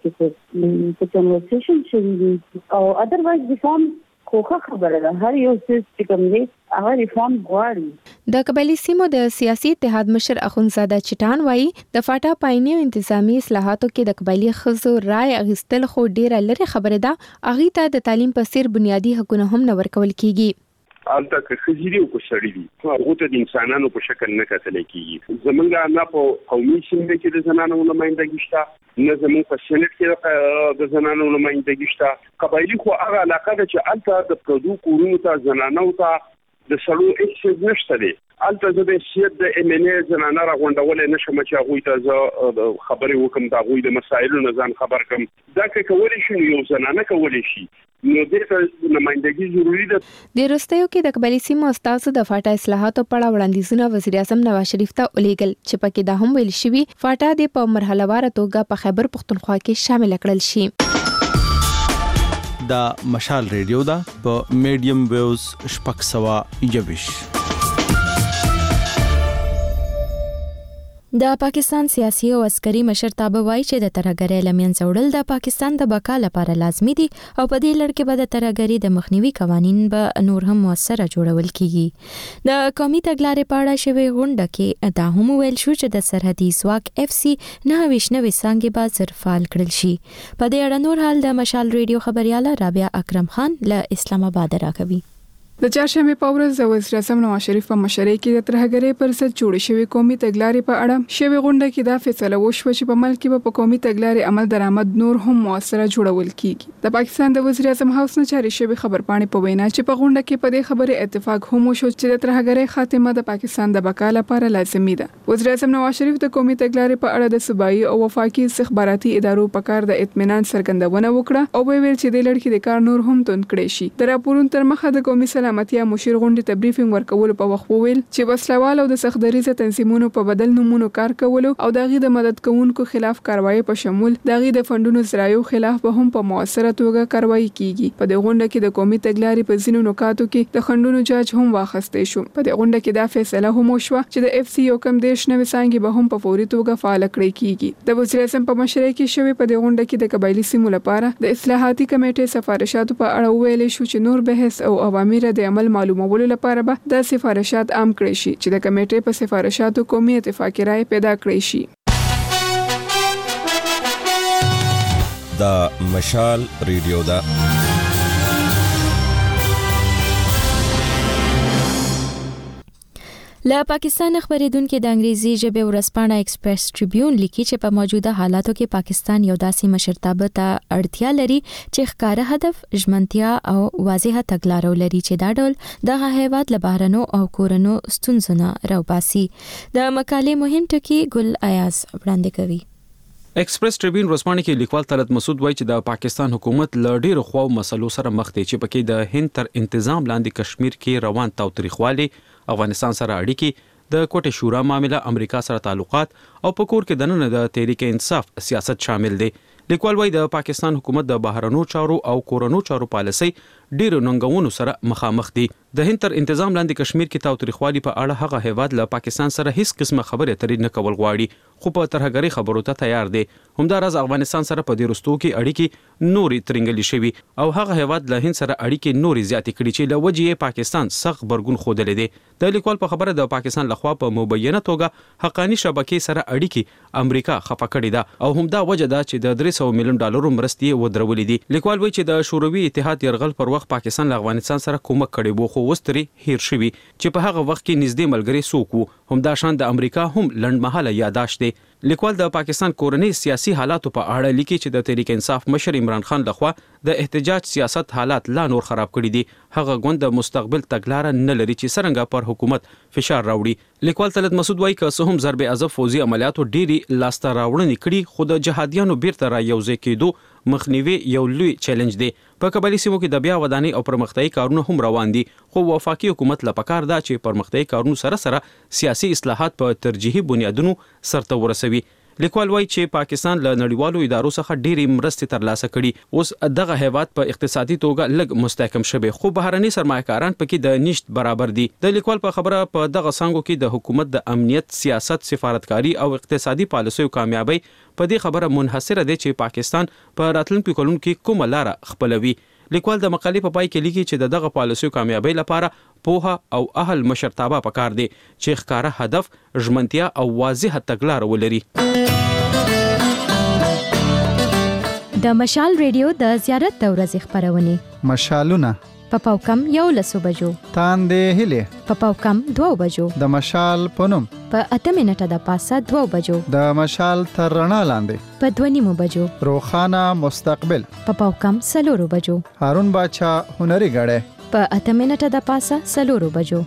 کې څه کنورسیشن شوي او اذروایز ریفارم کوخه خبره ده هر یو څه چې کوم دی هغه ریفارم غواړي. د قبایلی سیمو د سیاسي اتحاد مشر اخونزاده چټان وایي د فاټا پایني او انتظامی اصلاحاتو کې د قبایلی خزو رائے اغستل خو ډیره لري خبره ده اغه ته د تعلیم په سیر بنیادی حقوقونه هم نه ورکول کیږي. البته که خزيري او کو سړی دي هغه ته د انسانانو په شکل نه کتل کیږي. زمونږ نه په قومي سیمه کې د زنانو نمائندګي شته نه زمونږ په سېنات کې د زنانو نمائندګي شته. قبایلی خو هغه علاقه ده چې البته د پردو کورونو ته زنانو ته د سړو اکسس نشته دی البته زه د سیاست د ام ان ای زنانه را غونډولې نشم چې هغه ته زه خبرې وکم دا غوي د مسایلو نه ځان خبر کم دا کولی شي یو زنانه کولی شي نو د نمائندګي ضروری ده. د روستیو کې د قبایلی سیمو استادو د فاټا اصلاحاتو په اړه وړاندیزونه وزیر اعظم نواز شریف ته ولیږل چې پکې دا هم ویل شوی فاټا د په مرحله واره توګه په خیبر پختونخوا کې شامل کړل شي. دا مشال ریډیو دا په میډیم ویوز شپږ سوه یوویش. د پاکستان سیاسي او عسکري مشرتابه وایي چې د ترهګرۍ له منځه وړل د پاکستان د بقا لپاره لازمي دي او په دې لړ کې به د ترهګرۍ د مخنیوي قوانین به نور هم موثره جوړول کیږي. د قومي تګلارې په اړه شوې غونډه کې دا هم ویل شو چې د سرحدي ځواک اف سی نه ویش نوې څانګې به زر فعال کړل شي. په دې اړه نور حال د مشال ریډیو خبرياله رابعه اکرم خان له اسلام آباد راکوي. د چهارشنبه په ورځ د وزیر اعظم نواز شریف په مشرۍ کې د ترهګرۍ پر ضد جوړې شوې قومي تګلارې په اړه شوې غونډه کې دا فیصله وشوه چې په ملک کې په قومي تګلارې عمل درآمد نور هم موثره جوړول کیږي. د پاکستان د وزیر اعظم هاوس نه جاري شوې خبرپاڼې په وینا چې په غونډه کې په دې خبره اتفاق هم وشو چې د ترهګرۍ خاتمه د پاکستان د بقا لپاره لازمي ده. وزیر اعظم نواز شریف د قومي تګلارې په اړه د صوبایي او وفاقي استخباراتي ادارو په کار د اطمینان څرګندونه وکړه او ویل چې د لړ کې د کار نور هم توند کړي شي. د راپورونو تر مخه د قومي سلامتیا مشیر غونډې ته بریفینګ ورکول په وخت وویل چې وسلوال او د سختدریزه تنظیمونو په بدل نمونو کار کولو او دغه د مدد کوونکو خلاف کاروایی په شمول دغه د فندونو زرایو خلاف به هم په موثره توګه کاروایی کیږي. په دې غونډه کې د قومي تګلارې په ځینو نکاتو کې د خندونو جاج هم واخستې شو. په دې غونډه کې دا فیصله هم وشوه چې د اف سی یو کم دیش نوې څانګې به هم په فوري توګه فعال کړي کیږي. د وزیر اعظم په مشرۍ کې شوې په دې غونډه کې د قبایلی سیمو لپاره د اصلاحاتي کمیټې سفارشاتو په اړه ویل شو چې نور بحث او اوامر د عمل معلومولو لپاره به د سفارشات عام کړی شي چې د کمیټې په سفارشاتو قومي اتفاقی رائے پیدا کړی شي. دا مشال ریډیو دا له پاکستان خبرېدونکو د انګریزي ژبې ورځپاڼه ایکسپریس ټریبیون لیکي چې په موجوده حالاتو کې پاکستان یو داسې مشرتابه ته اړتیا لري چې ښکاره هدف، ژمنتیا او واضحه تګلاره ولري چې دا ډول دغه هیواد له بهرنو او کورنو ستونزو نه راوباسي. د مقالې مهم ټکي ګل ایاز وړاندې کوي. ایکسپریس ټریبیون ورځپاڼه کې لیکوال طلعت مسعود وایي چې د پاکستان حکومت له ډیرو خواو مسلو سره مخ دی چې پکې د هند تر انتظام لاندې کشمیر کې روان تاوتریخوالي، افغانستان سره اړیکې، د کوټه شورا معاملې، امریکا سره تعلقات او په کور کې دننه د تحریک انصاف سیاست شامل دي. لیکوال وایي د پاکستان حکومت د بهرنو چارو او کورنو چارو پالیسي ډیرو ننګونو سره مخامخ دي. د هند تر انتظام لاندې کشمیر کې تاوتریخوالي په اړه هغه هیواد له پاکستان سره هیڅ قسمه خبرې اترې نه کول غواړي خو په ترهګرۍ خبرو ته تیار دي. همداراز افغانستان سره په دې رستو کې اړیکې نوري ترنګلي شوي او هغه هیواد له هند سره اړیکې نوري زیاتې کړي چې له وجې پاکستان سخت برګون خوده دي. د لیکوال په خبره د پاکستان لخوا په مبینه توګه حقانی شبکې سره اړیکې امریکا خفه کړي ده او همدا وجه ده چې د درې سوه میلیون ډالرو مرستې ودرولې دي. لیکوال وایي چې د شوروي اتحاد یرغل پر وخت پاکستان له افغانستان سره کومک کړي وو خو وستري هیر شوی چې په هغه وخت کې نږدې ملګری څوک وو. همدا شان د امریکا هم لنډمهاله یاداشت دی. لیکوال د پاکستان کورنۍ سیاسي حالاتو په اړه لیکي چې د تحریک انصاف مشر عمران خان لخوا د احتجاج سیاست حالات لا نور خراب کړي دي. هغه غوند د مستقبل تګلارې نه لري چې څنګه پر حکومت فشار راوړي. لیکوال طلعت مسعود وایي که څه هم ضرب عضب فوزي عملیاتو ډيري لاسته راوړنې کړي خو د جهادیانو بیرته را یوځای کېدو مخنیوي یو لوی چیلنج دی. په قبایلی سیمو کې د بیا ودانۍ او پرمختیايي کارونه هم روان دي خو وفاقي حکومت لپاره دا چې پرمختیايي کارونو سره سره سیاسي اصلاحات په ترجیحي بنیادونو سرته ورسوي. لیکوال وایي چې پاکستان له نړیوالو ادارو څخه ډېری مرستې ترلاسه کړي. اوس دغه هیواد په اقتصادي توګه لږ مستحکم شوی خو بهرني سرمایه‌کاران پکې د نشټ برابر دي. د لیکوال په خبره په دغه څنګه کې د حکومت د امنیت، سیاست، سفارتکاری او اقتصادي پالیسیو کامیابی په دې خبره منحصره ده چې پاکستان په راتلونکو کلونو کې کومه لار خپلوي. لیکوال د مقالې په پای کې لیکي چې د دغه پالیسیو کامیابی لپاره پوهه او اهل مشرتابه پکار دي چې ښکاره هدف، ژمنتیا او واضحه تګلاره ولري. د مشال ریډیو د زیارت د ورځې خبرونه مشالونه په پاوکم یو لسو بجو تاندې هله په پاوکم دوه بجو د مشال پونم په اته منټه د پاسه دوه بجو د مشال تر رڼا لاندې په دوه نیمو بجو روخانه مستقبل په پاوکم سلورو بجو هارون باچا هنري غړې په اته منټه د پاسه سلورو بجو.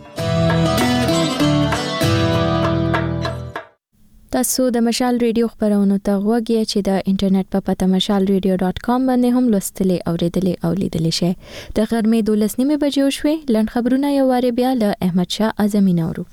تاسو د مشال ریډیو خبرونو ته غوږی چې د انټرنیټ په پته مشال ریډیو ډاٹ کام باندې هم لوستلې او ریډلې او لیدلې شئ. د غرمې دولس نیمه بجو شوې. لند خبرونه یو واره بیا له احمد شاه اعظمي نورو.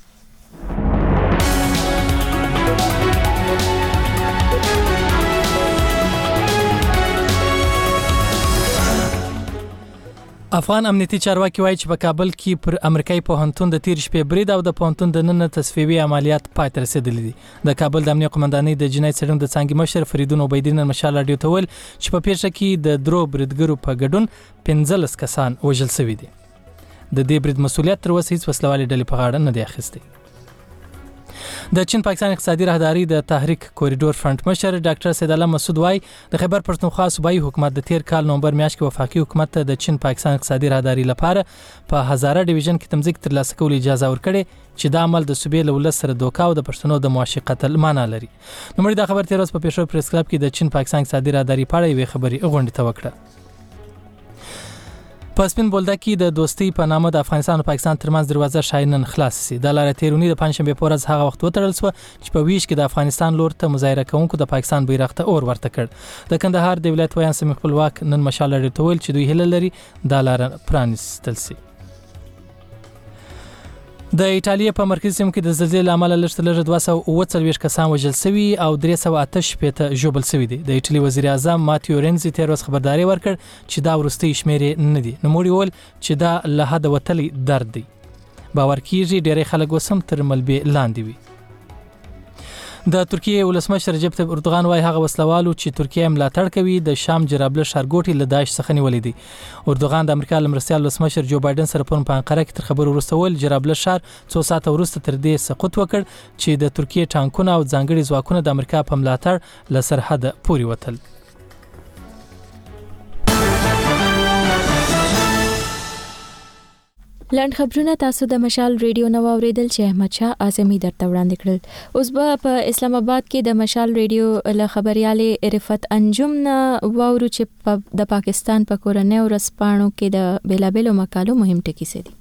افغان امنیتي چارواکي وایي چې په کابل کې پر امریکایي پوهنتون د تیر شپې برید او د پوهنتون د نن تصفیوي عملیات پای ته رسیدلي دي. د کابل د امنیت قومندانۍ د جنایت څېړنو د څانګې مشر فریدون عبیدین مشال رادیو ته ویل چې په پیښه کې د درو بریدګرو په ګډون پنځلس کسان وژل شوي دي. د دې برید مسؤلیت تر اوسه هیڅ وسلوالې ډلې په غاړه نه دی اخیستی. د چین پاکستان اقتصادي راهداري د تحریک کوریډور فرنٹ مشر ډاکټر سید الله مسعود وای د خیبر پښتونخوا صوبایي حکومت د تیر کال نومبر میاشت کې وفاقي حکومت ته د چین پاکستان اقتصادي راهداري لپاره په هزاره ډیویژن کې تمځک ترلاسه کول اجازه ورکړي چې د عمل د صوبې له ولس سره دوکا او د پښتنو د معاشي قتل معنا لري. نو مړي دا خبر تیر اوس په پېښور پریس کلب کې د چین پاکستان اقتصادي راهداري په اړه یوه خبري غونډه ته وکړه. په سپین بولدک کې د دوستۍ په نامه د افغانستان او پاکستان ترمنځ دروازه شاینن خلاص سي. د لارې تیرونی د پنځشنبه په ورځ هغه وخت وتړل شو چې په ویش کې د افغانستان لور ته مظاهره کوونکو د پاکستان بیرغ ته اور ورته کړ. د کندهار د ولایت ویان سیمه خپلواک نن مشال لري تول چې دوی هله لري د لارې پرانستل سي. د ایتالیا په مرکزي سیمه کې د زلزلې عمله لږ لږ دوه سوه اووه څلوېښت کسان وژل شوي او درې سوه اته شپېته ژوبل شوي دي. د ایټالي وزیر اعظم ماتیو رینزي تیر ورځ خبرداری ورکړ چې دا وروستي شمېرې نه دي. نوموړي وویل چې دا له حده وتلی درد دی. باور کیږي ډېری خلک اوس هم تر ملبې لاندې وي. د ترکیه ولسمشر رجب طیب اردوغان وايي هغه وسلوالو چې ترکیه ملاتړ کوي د شام جرابله ښارګوټي له داعش څخه نیولې دي. اردوغان د امریکا لمرسیال ولسمشر جو بایدن سره په انقره کې تر خبرو وروسته ول جرابله ښار څو ساعته وروسته تر دې سقوط وکړ چې د ترکیه ټانکونه او ځانګړي ځواکونه د امریکا په ملاتړ له سرحد پورې وتل. لند خبرونه تاسو د مشال ریډیو نو اوریدل چې احمد شاه اعظمي درته وړاندې کړل. اوس به په اسلام آباد کې د مشال ریډیو له خبريالې رفت انجم نه وورو چې د پاکستان په کورنۍ ورسپانو کې د بیلابلو مقالو مهم ټکي سي دي.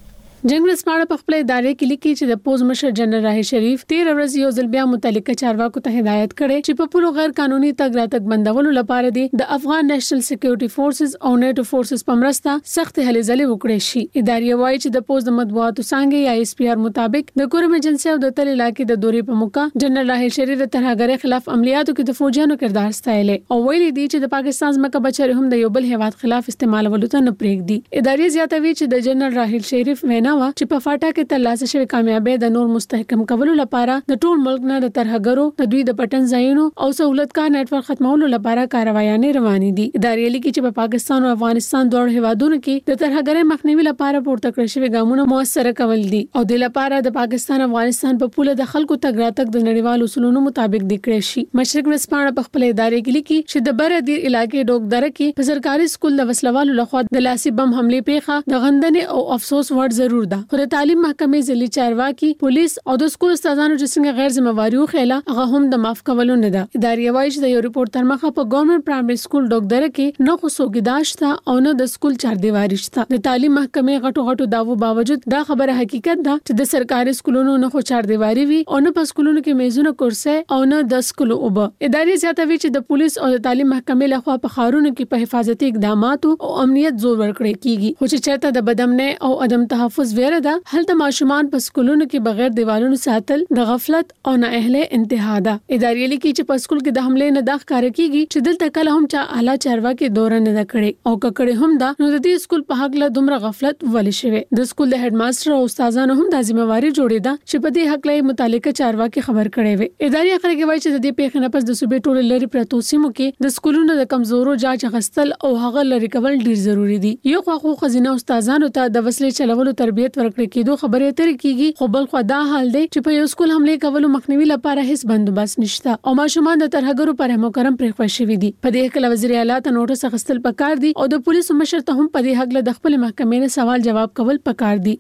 جنگ رسپانه په خپل ادارې کې لیکي چې د پوز مشر جنرال راهي شریف تیر ورځ یو ځل بیا متعلقه چارواکو ته هدایت کړي چې په پلو غیر قانوني تګ راتګ بندولو لپاره دي د افغان نېشنل سکیورټي فورسز او نیټو فورسز په مرسته سخت هلې ځلې وکړي شي. ادارې وایي چې د پوز د مطبوعاتو څنګه یا اس پی آر مطابق د کورم ایجنسی او د تل علاقې د دورې په موقع جنرال راهي شریف د ترهګرۍ خلاف عملیاتو کې د فوجانو کردار ستایلې او ویلي دي چې د پاکستان ځمکه بچره هم د یو بل هیواد خلاف استعمالولو ته نه پرېږدي. ادارې زیاتوي چې د جنرال راهي شریف وینا چې په فاټا کې ترلاسه شوی کامیابی د نور مستحکم کولو لپاره د ټول ملک نه د ترهګرو د دوی د پټن ځایونو او سہولتکار نیټورک ختمولو لپاره کاروایانې روانې دي. ادارې لیکي چې په پاکستان او افغانستان دوه هیوادونو کې د ترهګرۍ مخنیوي لپاره پورته کړل شوی ګامونه موثر کول دي او د لپاره د پاکستان افغانستان په پوله د خلکو تګ راتګ د نړیوالو اصولونو مطابق د کړی شي. مشرق ورځپاڼه په خپل ادارې کې لیکي چې د بر دیر علاقې ډوګدره کې په سرکاري سکول د وسلوالو لخوا د لاسي بم حمله پیښه د غندنې او افسوس وړ ضرور ده. خو د تعلیم محکمې ځلې چارواکي پولیس او د سکول استادانو چې څنګه غیر ذمہواری وخیله هغه هم د معاف کولو نه ده. ادارې وایي چې د یو ریپورت تر مخه په ګورنمنت پرایمري سکول ډوګدره کې نه خو سوګیداشت او نه د سکول چار دیواری شته. د تعلیم محکمې غټو غټو داوو باوجود دا خبره حقیقت ده چې د سرکاري سکولونو نه خو چار دیواری وي او نه په سکولونو کې میزونه کرسي او نه د سکول اوبه. ادارې زیاتوي چې د پولیس او د تعلیم محکمې لخوا په خارونو کې په حفاظتي اقداماتو او امنیت زور ورکړي کیږي. خو چې چېرته د بدامنۍ او عدم تحفظ ویره ده هلته ماشومان په سکولونو کې بغیر دیوالونو ساتل د غفلت او نااهله انتها ده. ادارې لیکي چې په سکول کې د حمله نه د ښکار کیږي چې دلته کله هم چا اعلی چارواکي دوران نه کړي او ککړې هم ده نو د دې سکول په حق له دومره غفلت ولې شوی. د سکول د هډ ماستر او استادانو هم د ذمہواری جوړې ده چې په دې حق له متعلقه چارواکي خبر کړي وي. ادارې اخر کې وایي چې د دې پیښې نه پس د صوبې ټول لري پرتو سیمو کې د سکولونو د کمزورو جاج غستل او هغه لري کول ډیر ضروری دي. یو خو خزینه استادانو ته د وسلې چلولو تربیت ورکړي کېدو خبرې اترې کیږي خو بل خو دا حال دی چې په یو سکول حمله کولو مخنیوي لپاره هیڅ بندوبست نشته او ماشومان د ترهګرو پر محکرم پرې خوشي وي دي. په دې کې وزیر اعلی ته نوټس اخیستل پکار دي او د پولیسو مشر ته هم په دې حق له د خپل محکمې نه سوال جواب کول پکار دي.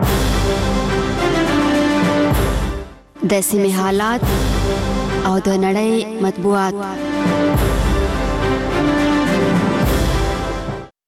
د سیمې حالات او د نړۍ مطبوعات.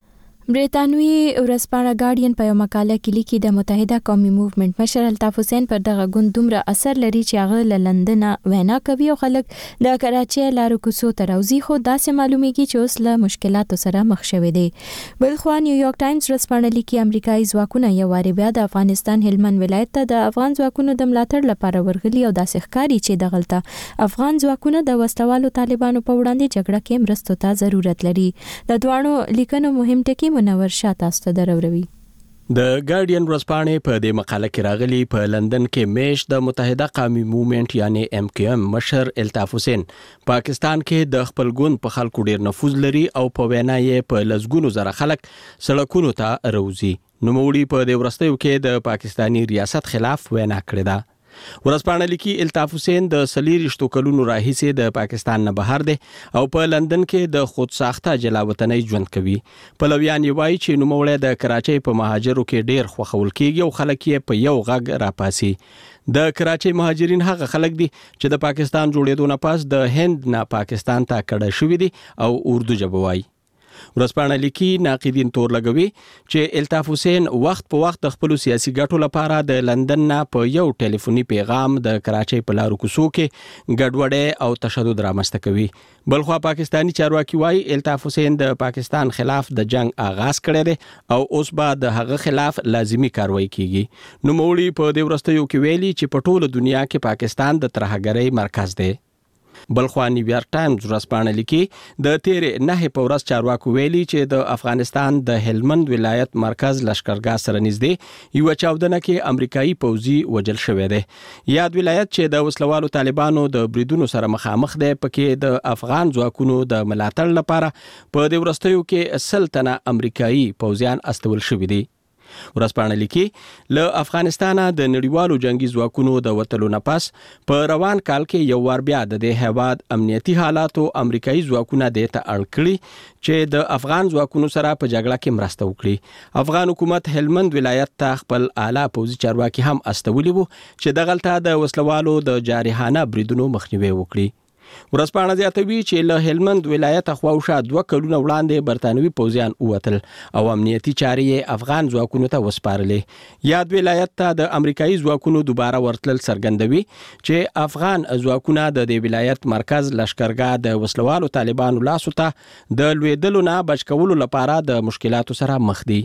بریتانوي ورځپاڼه ګارډین په یو مقاله کې لیکي د متحده قومي موومېنټ مشر الطاف حسین پر دغه ګوند دومره اثر لري چې هغه له لندن وینا کوي او خلک د کراچۍ لارو کوڅو ته راوځي، خو داسې معلومیږي چې اوس له مشکلاتو سره مخ شوي دي. بلخوا نیویارک ټایمز ورځپاڼه لیکي امریکایي ځواکونه یو وارې بیا د افغانستان هلمند ولایت ته د افغان ځواکونو د ملاتړ لپاره ورغلي او داسې ښکاري چې دغلته افغان ځواکونه د وسلوالو طالبانو په وړاندې جګړه کې مرستو ته ضرورت لري. د دواړو لیکنو مهم ټکي منور شاه تاسو ته دروروي. د ګارډین ورځپاڼې په دې مقاله کې راغلي په لندن کې میش د متحده قومي موومېنټ یعنی ایم کیو ایم مشر الطاف حسین پاکستان کې د خپل ګوند په خلکو ډیر نفوذ لري او په وینا یې په لزګونو زره خلک سړکونو ته راوځي. نوموړي په دې ورستیو کې د پاکستانی ریاست خلاف وینا کړې ده. ورځپاڼه لیکي الطاف حسین د سلیریشتو کلونو راهیسې د پاکستان نه بهر دی او په لندن کې د خود ساخته جلاوطنۍ ژوند کوي. پلویان یې وایي چې نوموړی د کراچۍ په مهاجرو کې ډیر خوښول کیږي او خلک یې په یو غږ راپاسي. د کراچۍ مهاجرین هغه خلک دي چې د پاکستان جوړېدو نه پس د هند نه پاکستان ته کډه شوي دي او اردو ژبه وایي. ورځپاڼه لیکي ناقدین تور لګوي چې الطاف حسین وخت په وخت د خپل سیاسي ګټو لپاره د لندن نه په یو ټلیفوني پیغام د کراچۍ په لارو کوڅو کې ګډوډي او تشدد رامنځته کوي. بلخوا پاکستانی چارواکي وایي الطاف حسین د پاکستان خلاف د جنگ آغاز کړی دی او اوس به د هغه خلاف لازمی کاروایی کیږي. نوموړي په دې ورستیو کې ویلي چې په ټوله دنیا کې پاکستان د ترهګرۍ مرکز دی. بلخوا نیویارک ټایمز ورځپاڼه لیکي د تیرې نه په ورځ چارواکو ویلي چې د افغانستان د هلمند ولایت مرکز لشکرګاه سره نږدې یو چاودنه کې امریکایي پوځي وجل شوی دی. یاد ولایت چې د وسلوالو طالبانو د بریدونو سره مخامخ دی پکې د افغان ځواکونو د ملاتړ لپاره په دې ورستیو کې سل تنه امریکایي پوځیان استول شوي دي. ورځپاڼه لیکي له افغانستانه د نړیوالو جنگي ځواکونو د وتلو نه پس په روان کال کې یو وار بیا د دې هیواد امنیتي حالاتو امریکایي ځواکونه د ته اړ کړي چې د افغان ځواکونو سره په جګړه کې مرسته وکړي. افغان حکومت هلمند ولایت ته خپل اعلی پوځي چارواکي هم استولي وو چې دغلته د وسلوالو د جارحانه بریدونو مخنیوي وکړي. ورځپاڼه زیاتوي چې له هلمند ولایت خواوشا دوه کلونه وړاندې برتانوي پوځیان ووتل او امنیتي چارې افغان ځواکونو ته وسپارلې. یاد ولایت ته د امریکایي ځواکونو دوباره ورتلل څرګندوي چې افغان ځواکونه د دې ولایت مرکز لشکرګاه د وسلوالو طالبانو لاسو ته د لویدلو نه بچ کولو لپاره د مشکلاتو سره مخ دي.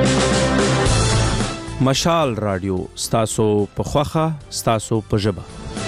مشال رادیو ستاسو په خوخه ستاسو په ژبه.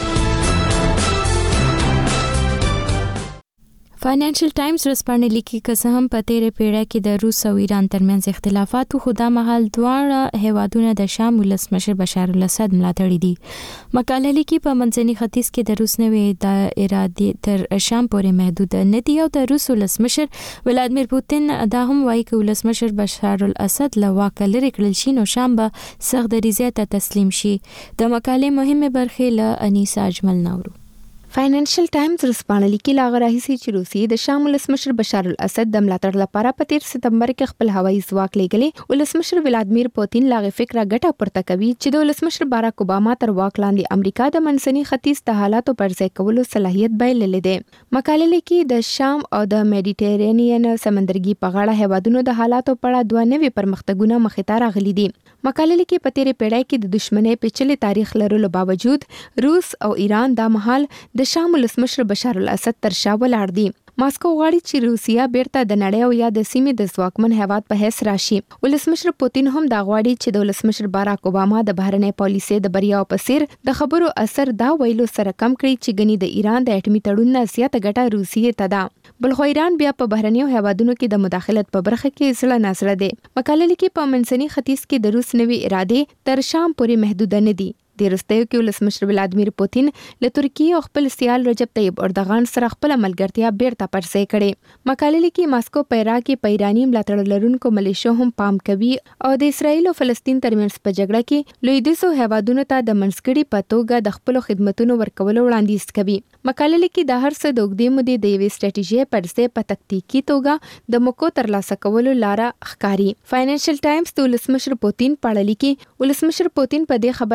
فاینانشل ټایمز ورځپاڼه لیکي که څه هم په تیرې پیړۍ کې د روس او ایران ترمنځ اختلافات خو دا مهال دواړه هیوادونه د شام ولسمشر بشار الاسد ملاتړي دي. مقاله لیکي په منځني ختیځ کې د روس نوې د ارادې تر شام پورې محدود نه دي او د روس ولسمشر ولادمیر پوتین دا هم وایي چې ولسمشر بشار الاسد له واکه لرې کړل شي نو شام به سخت دریځۍ ته تسلیم شي. د مقالې مهمه برخې له انیسا اجمل نورو. فاینانشل ټایمز رسپانه لیکي لاغه راهیسي چې روسیې د شام ولسمشر بشار الاسد د ملاتړ لپاره په تیر سپتمبر کې خپل هوایي ځواک لېږلی. ولسمشر ولادمیر پوتین لاغه فکر غټه پورته کوي چې د ولسمشر باراک اوباما تر واک لاندې امریکا د منځني ختیځ د حالاتو پر ځای کولو صلاحیت بایللې ده. مقاله لیکي د شام او د میډیټرینین سمندرګي په غاړه هیوادونو د حالاتو په اړه دوه نوي پرمختګونه مخې ته راغلي دي. مقاله لیکي په تیرې پیړۍ کې د دښمنۍ پیچلي تاریخ لرلو باوجود روس او ایران دا مهال د شام ولسمشر بشار الاسد تر شا ولاړ دي. ماسکو غواړي چې روسیا بیرته د نړۍ او یا د سیمې د ځواکمن هیواد په حیث راشي. ولسمشر پوتین هم دا غواړي چې د ولسمشر باراک اوباما د بهرنۍ پالیسۍ د بریاو په څیر د خبرو اثر دا ویلو سره کم کړي چې غني د ایران د اټومي تړون نه زیاته ګټه روسیې ته ده. بل خو ایران بیا په بهرنیو هیوادونو کې د مداخلت په برخه کې زړه نازړه دی. مقاله لیکي په منځني ختیځ کې د روس نوي اراده تر شام پورې محدود نه دي. د روسیې کې ولسمشر ولادمیر پوتین له ترکیه او خپل سیال رجب طیب اردوغان سره خپل ملګرتیا بیرته پرځای کړي. مقاله لیکي ماسکو په عراق کې په ایرانی ملاتړ لرونکو ملیشو هم پام کوي او د اسرایل او فلسطین ترمنځ په جګړه کې لویدیځو هیوادونو ته د منځګړي په توګه د خپل خدماتو ورکولو وړاندیز کوي. مقاله لیکي د هر څه د اوږدې مودې د یوې سټریټیژي پرځای په تکتیکي توګه د موکو ترلاسه کولو لاره ښکاري. فاینانشل ټایمز د ولسمشر پوتین په اړه لیکي ولسمشر پوتین په دې خبره ټینګار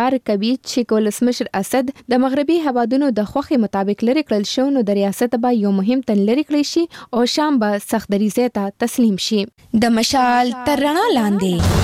ټینګار کوي چې ولسمشر اسد د مغربي هوادونو د خوخي مطابق لري کړل شو نو د ریاست به یو مهم تن لري کړی شي او شام به سخت دریزه ته تسلیم شي. د مشال تر رڼا لاندې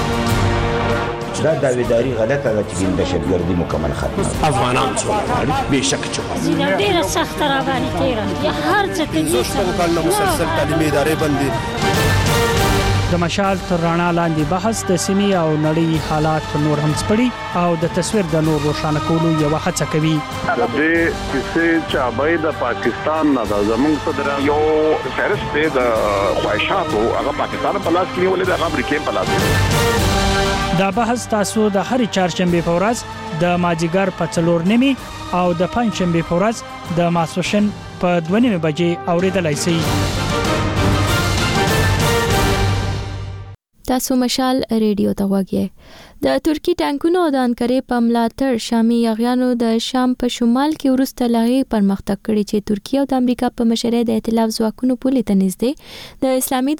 دا داویداری غلطه ده چې دهشتګردي مکمل ختمه افغانان څو بهشکه چې زینه ډیره سخت را باندې تیره یا هر څه کې زوشته کال مسلسل تعلیمي ادارې بندي د مشال تر رڼا لاندې بحث د سیمې او نړۍ حالات نور هم سپړي او د تصویر د نور روښانه کولو یو هڅه کوي. د دې کیسې چې ابای د پاکستان نه د زمونږ صدر یو فهرست د خواهشاتو هغه پاکستان په لاس کې ولې د امریکا په لاس کې. دا بحث تاسو د هر چهارشنبه په ورځ د ماجیګر په څلور نیمي او د پنځشنبه په ورځ د ماسوشن په دوه نیمه بجې اوریدلای شئ. تاسو مشال ریډیو ته وګورئ. د ترکی ټانکونو او د انکرې په ملاتړ شامي یاغیانو د شام په شمال کې ورسته لاغي پرمختګ کړی چې ترکیه او د امریکا په مشرۍ د ائتلاف ځواکونو پولې ته نږدې د اسلامي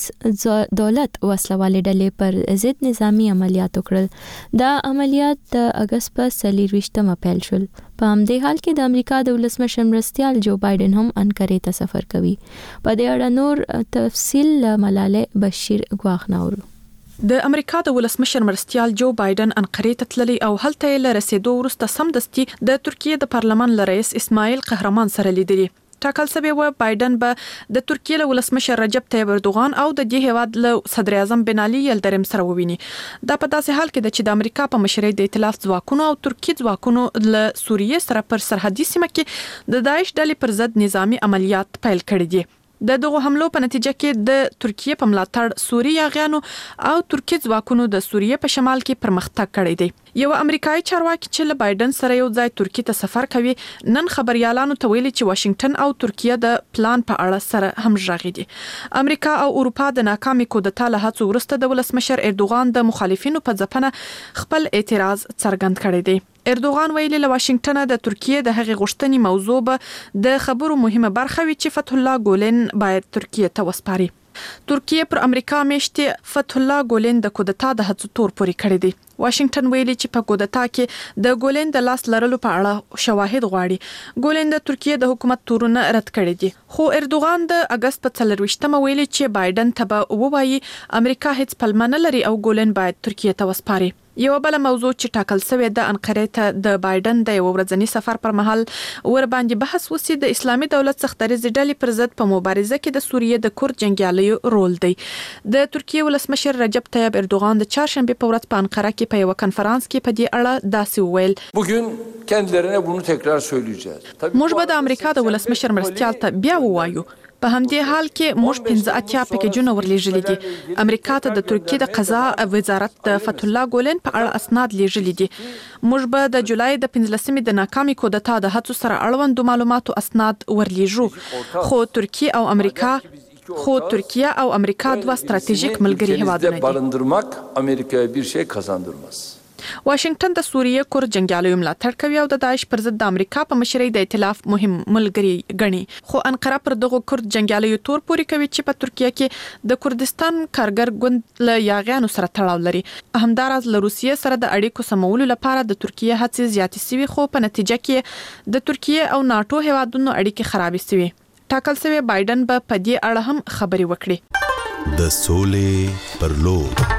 دولت دولت وسلوالې ډلې پر ضد نظامی عملیات وکړل. دا عملیات د اگست په څلرویشتمه پیل شول. په همدې حال کې د امریکا د ولسمشر مرستیال جو بایدن هم انکرې ته سفر کوي. په دې اړه نور تفصیل ملاله بشیر غواخ ناورو. د امریکا د ولسمشر مرستیال جو بایدن انقرې ته تللی او هلته یې له رسیدو وروسته سمدستي د ترکیه د پارلمان له رئیس اسماعیل قهرمان سره لیدلی. ټاکل شوی و بایدن به د ترکیه له ولسمشر رجب طیب اردوغان او د دې هیواد له صدر اعظم بن علي یلدرم سره وویني. دا په داسې حال کې د چې د امریکا په مشرۍ د ائتلاف ځواکونو او ترکیه ځواکونو له سوریه سره پر سرحدي سیمه کې د داعش ډلې پر ضد نظامی عملیات پیل کړي دي. د دغه حملو په نتیجه کې د ترکیه په ملاتړ سوریه یاغیانو او ترکیه ځواکونو د سوریه په شمال کې پرمختګ کړی دی. یو امریکایي چارواکي چې له بایدن سره یو ځای ترکیه ته سفر کوي نن خبريالانو ته ویلي چې واشنگټن او ترکیه د پلان په اړه سره هم ژغې دي. امریکا او اروپا د ناکامي کودتا له هڅو وروسته د ولسمشر اردوغان د مخالفینو په ځپنه خپل اعتراض څرګند کړی دی. اردوغان ویلي له واشنگټن د ترکیه د هغې غوښتنې موضوع به د خبرو مهمه برخه وي چې فتح الله ګولن باید ترکیه ته وسپاري. ترکیه پر امریکا میشته فتح الله ګولن د کودتا د هڅو تور پوري کړی دی. واشنگټن ویلي چې په کودتا کې د ګولن د لاس لرلو په اړه شواهد غواړي. ګولن د ترکیه د حکومت تورونه رد کړی دي. خو اردوغان د اگست په څلرویشتمه ویلي چې بایدن ته به ووایي امریکا هیڅ پلمه نه لري او ګولن باید ترکیه ته وسپاري. یو بل موضوع چې ټاکل شوی د انقرې ته د بایدن د یو ورځنی سفر پر مهال ور باندې بحث وسی د اسلامي دولت څختریز ډلې پر ضد په مبارزه کې د سوریه د کورد جنگیالیو رول دی. د ترکیه ولسمشر رجب طیب اردوغان د چهارشنبه په ورځ په انقره کې په یو کنفرانس کې په دې اړه داسې وویل. Bugün kendilerine bunu tekrar söyleyeceğiz. موږ به د امریکا د ولسمشر مرستیال ته بیا ووایو. په همدې حال کې موږ پنځه اتیا پیکیجونه ورلیږلي دي. امریکا ته د ترکیه د قضا وزارت د فتح الله ګولن په اړه اسناد لیږلي دي. موږ به د جولای د پنځلسمې د ناکامي کودتا د هڅو سره اړوند معلوماتو اسناد ورلیږو. خو ترکیه او امریکا خو ترکیه او امریکا دوه ستراتیژیک ملګري هیوادونه دي. barındırmak Amerika'ya bir şey kazandırmaz. واشنگټن د سوریه کورد جنگیالیو ملاتړ کوي او د داعش پر ضد د امریکا په مشرۍ د ائتلاف مهم ملګری ګڼي. خو انقره پر دغه کورد جنگیالیو تور پوري کوي چې په ترکیه کې د کردستان کارګر ګوند له یاغیانو سره تړاو لري. همداراز له روسیې سره د اړیکو سمولو لپاره د ترکیه هڅې زیاتې شوي خو په نتیجه کې د ترکیه او ناتو هیوادونو اړیکې خرابې شوي. ټاکل شوی بایدن به په دې اړه هم خبرې وکړي. د سولې پر لور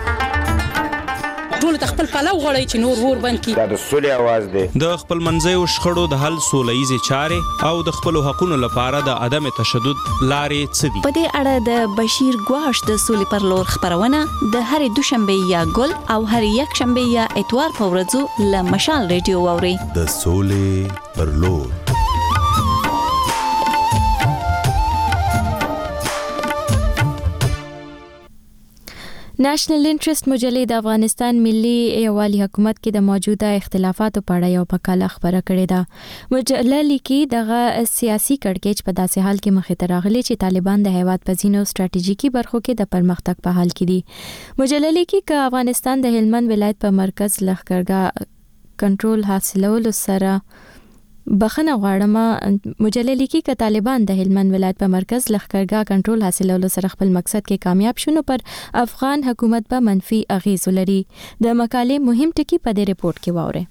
ټول خپل پلو غړی چې نور ور بند کی. دا د سولې आवाज دی. د خپل منځیو شخړو د حل سوله‌ییزې چارې او د خپل حقوقو لپاره د عدم تشدد لارې څه دي. په دې اړه د بشیر ګواش د سولې پر لور خبرونه د هرې دوشنبه یا ګل او هرې یک شنبه یا اتوار په ورځو له مشال ریډیو واوري. د سولې پر لور. نېشنل انټرست مجلې د افغانستان ملي یووالي حکومت کې د موجوده اختلافاتو په اړه یو مقاله خبره کړې ده. مجله لیکي دغه سیاسي کړکېچ په داسې حال کې مخې ته راغلی چې طالبان د هیواد په ځینو ستراتیژیکي برخو کې د پرمختګ په حال کې دي. مجله لیکي چې افغانستان د هلمند ولایت په مرکز لښکرګاه کنټرول حاصلولو سره بخنه غواړم مجله لیکي ک طالبان د هلمند ولایت په مرکز لخکرګاه کنټرول حاصلولو سره خپل مقصد کې کامیاب شونه پر افغان حکومت په منفي اغیز لري. د مقالې مهم ټکی په دې ریپورت کې واورئ.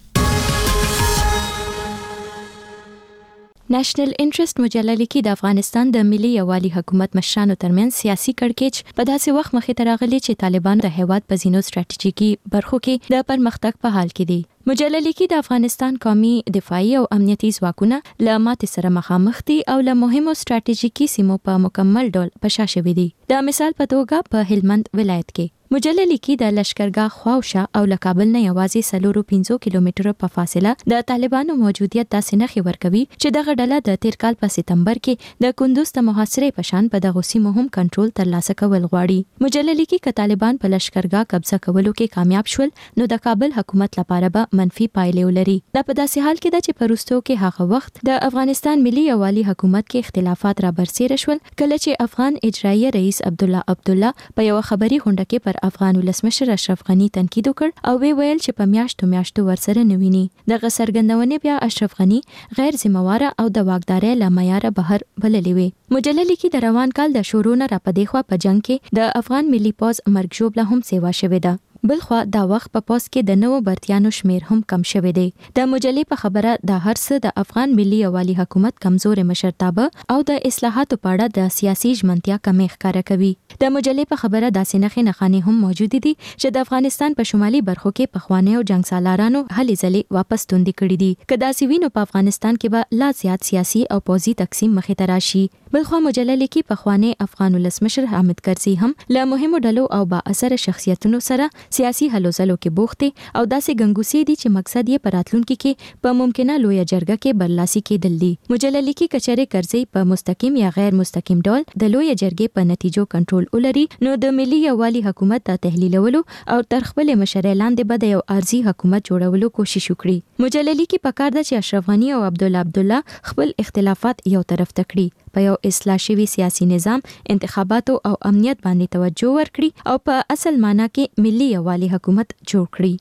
نېشنل انټرست مجله لیکي د افغانستان د ملي یوالي حکومت مشرانو ترمنځ سیاسي کړکېچ په داسې وخت مخې ته راغلی چې طالبان د هیواد په ځینو ستراتیژیکي برخو کې د پرمختګ په حال کې دي. مجله لیکي د افغانستان قومي دفاعي او امنیتي ځواکونه له ماتې سره مخامخ دي او له مهمو ستراتیژیکي سیمو په مکمل ډول په شا شوي دي. د مثال په توګه په هلمند ولایت کې مجله لیکي د لشکرګاه خواوشا او له کابل نه یوازې سلورو پنځو کیلومترو په فاصله د طالبانو موجودیت داسې نښې ورکوي چې دغه ډله د تیر کال په سپتمبر کې د کندوز ته محاصرې په شان په دغه سیمو هم کنټرول ترلاسه کول غواړي. مجله لیکي ک طالبان په لشکرګاه قبضه کولو کې کامیاب شول نو د کابل حکومت لپاره به منفي پایلې ولري. دا په داسې حال کې ده چې په وروستو کې هغه وخت د افغانستان ملي یوالي حکومت کې اختلافات را برسېره شول کله چې افغان اجرایي رئیس عبدالله عبدالله په یو خبري غونډه کې پر افغان ولسمشر اشرف غنی تنقید وکړ او وی ویل چې په میاشتو میاشتو ورسره نه ویني. دغه څرګندونې بیا اشرف غنی غیر ذمہواره او د واکدارۍ له معیاره بهر بللې وي. مجله لیکي د روان کال د شورو نه را پدې خوا په جنگ کې د افغان ملي پوز مرګ ژوبله هم سیوا شوې ده. بلخوا دا وخت په پوز کې د نوو برتیانو شمیر هم کم شوی دی. د مجلې په خبره د هر څه د افغان ملي یوالي حکومت کمزورې مشرتابه او د اصلاحاتو په اړه د سیاسي ژمنتیا کمی ښکاره کوي. د مجلې په خبره داسې نښې نښانې هم موجود دي چې د افغانستان په شمالي برخو کې پخوانیو جنگ سالارانو هلې ځلې واپس توندې کړې دي. که داسې وي نو په افغانستان کې به لا زیات سیاسي او پوځي تقسیم مخې ته راشي. بلخوا مجله لیکي پخوانی افغان ولسمشر حامد کرزي هم له مهمو ډلو او با اثر شخصیتونو سره سیاسي هلو ځلو کې بوخت او داسې ګنګوسې دي چې مقصد یې په راتلونکي کې په ممکنه لویه جرګه کې برلاسي کېدل دي. مجله لیکي کچېرې کرزي په مستقیم یا غیر مستقیم ډول د لویه جرګې په نتیجو کنټرول ولري نو د ملي یوالي حکومت ته تحلیلولو او تر خپل مشرۍ لاندې به د یو ارزي حکومت جوړولو کوشش وکړي. مجله لیکي پکار ده چې اشرف غنی او عبدالله عبدالله خپل اختلافات یو طرف ته کړي، په یو اصلاح شوی سیاسي نظام، انتخاباتو او امنیت باندې توجه ورکړي او په اصل معنی کې ملي یوالي حکومت جوړ کړي.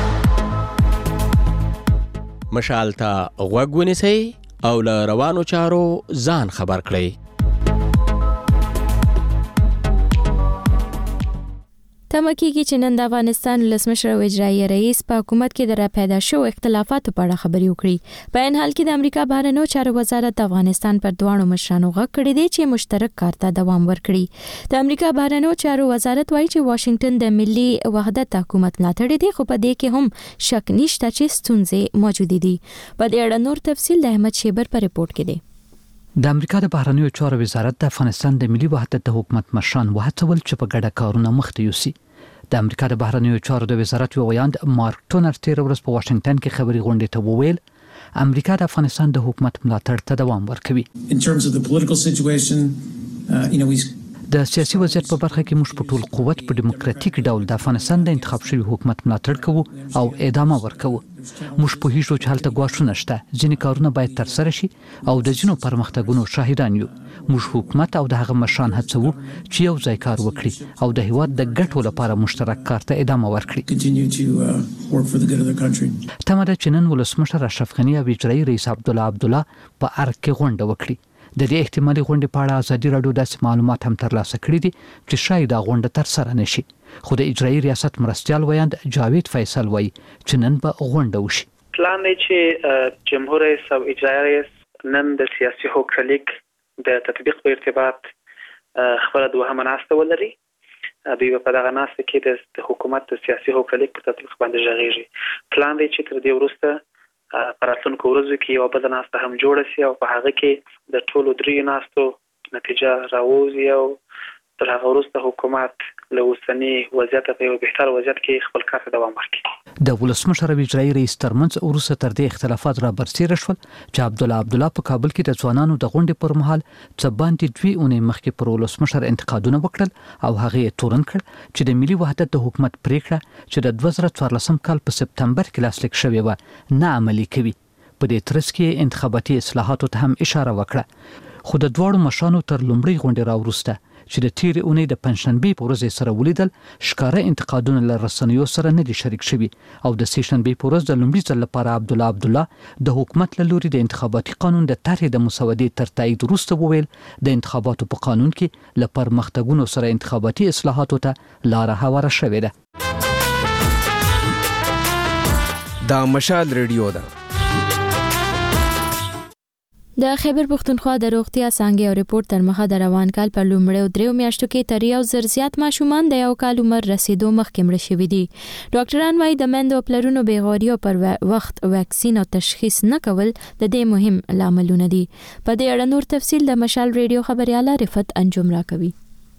مشال ته غوږ ونیسئ او له روانو چارو ځان خبر کړئ. تمه کېږي چې نن د افغانستان ولسمشر او اجرایي رئیس په حکومت کې د راپیدا شوو اختلافاتو په اړه خبرې وکړي. په عین حال کې د امریکا بهرنیو چارو وزارت د افغانستان پر دواړو مشرانو غږ کړی دی چې مشترک کار ته دوام ورکړي. د امریکا بهرنیو چارو وزارت وایي چې واشنگټن د ملي وحدت حکومت ملاتړ دی، خو په دې کې هم شک نشته چې ستونزې موجود دي. په دې اړه نور تفصیل د احمد شیبر په ریپورت کې دی. د امریکا د بهرنیو چارو وزارت د افغانستان د ملي وحدت د حکومت مشران وهڅول چې په ګډه کارونه مخته یوسي. د امریکا د بهرنیو چارو د وزارت ویاند مارک ټونر تیر ورځ په واشنگټن کې خبري غونډې ته وویل امریکا د افغانستان د حکومت ملاتړ ته دوام ورکوي. د سیاسي وضعیت په برخه کې موږ په ټول قوت په دیموکراتیک ډول د افغانستان د انتخاب شوی حکومت ملاتړ کوو او ادامه ورکوو. موږ په هیڅ چې حالت غواړو نشته، ځینې کارونه باید تر سره شي او د ځینو پرمختګونو شاهدان یو. موږ حکومت او د هغه مشران هڅوو چې یو ځای کار وکړي او د هیواد د ګټو لپاره مشترک کار ته ادامه ورکړي. تمه ده چې نن ولسمشر اشرف غنی او اجرایي رئیس عبدالله عبدالله په ارګ کې غونډه وکړي. د دې احتمالي غونډې په اړه ازادي راډیو داسې معلومات هم ترلاسه کړي دي چې شاید دا غونډه تر سره نشي، خو د اجرایي ریاست مرستیال ویاند جاوید فیصل وایي چې نن به غونډه وشي. پلان دی چې جمهور رئیس او اجرایي رئیس نن د سیاسي حقوق لیک د تطبیق په ارتباط خبره دوهمه ناسته ولري. دوی په دغه ناسته کې د حکومت د سیاسي حقوق لیک په تطبیق باندې ژغېږي. پلان دی چې تر دې وروسته پر راتلونکو ورځو کې یو بله ناسته هم جوړه سي او په هغه کې د ټولو دریو ناستو نتیجه راووځي او تر هغه وروسته حکومت له اوسني وضعیت په یو بهتر وضعیت کې خپل کار ته دوام ورکړي. د ولسمشر او اجرایي رئیس ترمنځ وروسته تر دې اختلافات را برسېره شول چې عبدالله عبدالله په کابل کې د ځوانانو د غونډې پر مهال څه باندې دوی اونۍ مخکې پر ولسمشر انتقادونه وکړل او هغه یې تورن کړ چې د ملي وحدت د حکومت پریکړه چې د دوه زره څوارلسم کال په سپتمبر کې لاسلیک شوې وه نه عملي کوي. په دې ترڅ کې انتخاباتي اصلاحاتو ته هم اشاره وکړه، خو د دواړو مشرانو تر لومړۍ غونډې راوروسته چې د تیر اونۍ د پنځشنبه په ورځ سره ولیدل ښکارا انتقادونه له رسنیو سره نه دي شریک شوي او د سیشنبه په ورځ د لومړي ځل لپاره عبد الله عبد الله د حکومت له لوري د انتخاباتي قانون د طرحې د مسودې تر تایید وروسته وویل د انتخاباتو په قانون کې له پرمختګونو سره انتخاباتي اصلاحاتو ته لار هواره شوې ده. دا مشال ریډیو ده. د خیبر پښتونخوا د روغتیا څانګې او ریپورت تر مخه د روان کال په لومړیو دریو میاشتو کې تر یو زر زیات ماشومان د یو کال عمر رسیدو مخکې مړه شوي دي. ډاکټران وايي د میندو او پلرونو بېغوري او پر وخت واکسین او تشخیص نه کول د دې مهم لاملونه دي. په دې اړه نور تفصیل د مشال ریډیو خبرياله رفت انجم راکوي.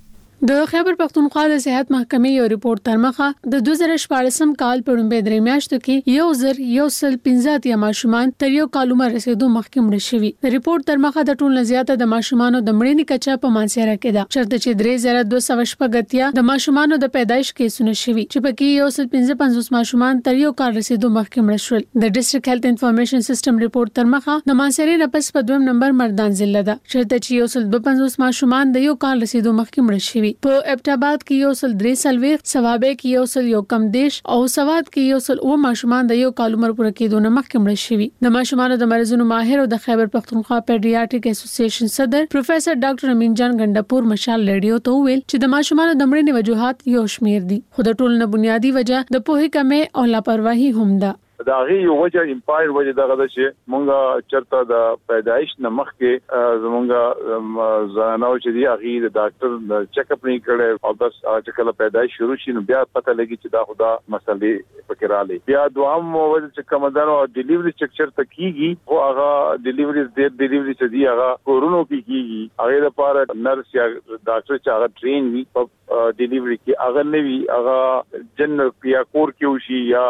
د خیبر پښتونخوا د صحت محکمې یو ریپورت تر مخه د دوه زره شپږم کال په لومړي درې میاشتو کې یو زر یو سل پنځه اتیا ماشومان تر یو کال عمر رسیدو مخکې مړه شوي. د ریپورت تر مخه د ټولو زیاته د ماشومانو د مړینې کچه په مانسهره کې ده، چېرته چې درې زره دوه سوه شپږ اتیا د ماشومانو د پیدایش کیسونه شوي چې پکې یو سل پنځه پنځوس ماشومان تر یو کال رسیدو مخکې مړه شول. د ډیسټریکټ هیلث انفارمیشن سیستم ریپورت تر مخه د مانسهرې نه پس په دویم نمبر مردان ضلع ده، چېرته چې یو سل دوه پنځوس ماشومان د یو کال رسیدو مخکې مړه شوي. په ابټ کې یو سل درې سلويخ، سوابه کې یو سل یو کم دیش او سواد کې یو سل او ماشومان د یو کال عمر پوره کېدو نه مخکې مړه شوي. د ماشومانو د مرزونو ماهر او د خیبر پښتونخوا پیډیاټریک اسوسییشن صدر پروفیسور ډاکټر امین جان ګندپور مشال ریډیو ته ویل چې د ماشومانو د مړینې وجوهات یو شمیر دي، خو د ټولو نه بنیادی وجہ د پوهې کمې او لاپرواهي هم ده. دا غي یو وجه امپایر وجه دغه د چې مونږه چرته د پیدایش نه مخکې زمونږه زنانو چې دی هغه د ډاکټر د چیک اپ نه کړي او بس چې کله پیدایش شروع شي نو بیا پته لګي چې دا خدا مسلې پکې راځي. بیا دوام وجه چې کومدانو ډیلیوري چیک چرته کیږي او هغه ډیلیوري د ډیلیوري چې دی هغه کورونو کې کیږي، هغه لپاره نرس یا ډاکټر چې هغه ټرین وي په ډیلیوري کې هغه نه وي، هغه جن یا کور کې وشي یا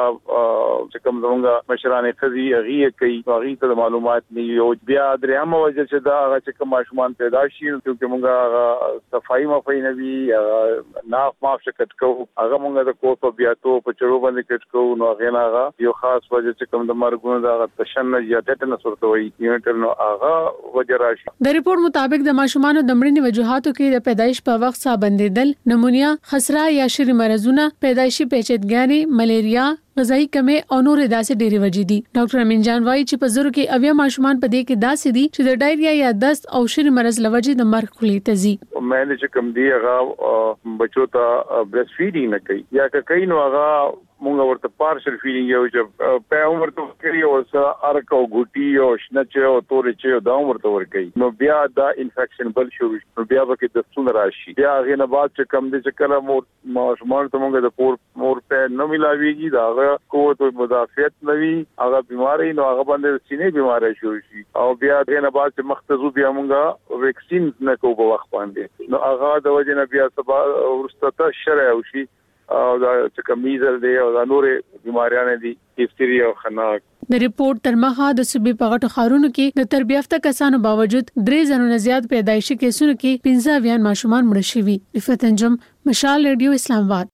چې زمونږه مشرانه خزي هغه کوي هغه ته معلومات نه یو. بیا درېم وجه چې دا هغه چې کوم ماشومان پیدا شي چې مونږه صفائی مفای نه وي ناف معاف شکت کو هغه مونږه د کوټ په بیاتو په چړو باندې کټ کو نو هغه نه هغه یو خاص وجه چې کوم د مرګونو دا تشنج یا ټټنس ورته وي یونټر نو هغه وجه راشي. د ریپورت مطابق د ماشومانو د مړینې وجوهاتو کې د پیدایش په وخت ساه بندیدل، نمونیا، خسرا یا شری مرزونه، پیدایشي پیچیدګي، ملیریا، غذایی کمې او نور داسې ډېری وجې دي. ډاکټر امین جان وايي چې په زرو کې اویا ماشومان په دې کې داسې دي چې د ډایریا یا دست او شری مرز لوجې د مرګ خولې ته ځي. مې چې کوم دی هغه بچو ته بریسټ فیډینګ نه کوي یا کوي نو هغه مونږ ورته پارشل فیلینګ یو چې په عمر ته کوي او سره ارک او ګوټي او شنچ او تورې چې دا عمر ته ور کوي نو بیا دا انفیکشن بل شروع نو بیا به د ستون راشي. بیا غینه بعد چې کم دي چې کله مور ماشومان ته مونږ د پور مور په نو ملاويږي دا قوت او مدافعت نوي هغه بيماري نو هغه باندې سینې بيماري شروع شي او بیا غینه بعد چې مختزو بیا مونږه ویکسین نه کوو په وخت باندې نو هغه د وجه نه بیا سبا ورسته شرع او شي او دا چې کمیزل دی او دا نورې بیماریاں دي ډیفتیریا او خناق. د ریپورت تر مخه د صوبې په غټو ښارونو کې د تربیه یافته کسانو باوجود درې زرو نه زیات پیدایشي کیسونو کې پنځه اویا ماشومان مړه شوي. رفت انجم، مشال ریډیو، اسلام آباد.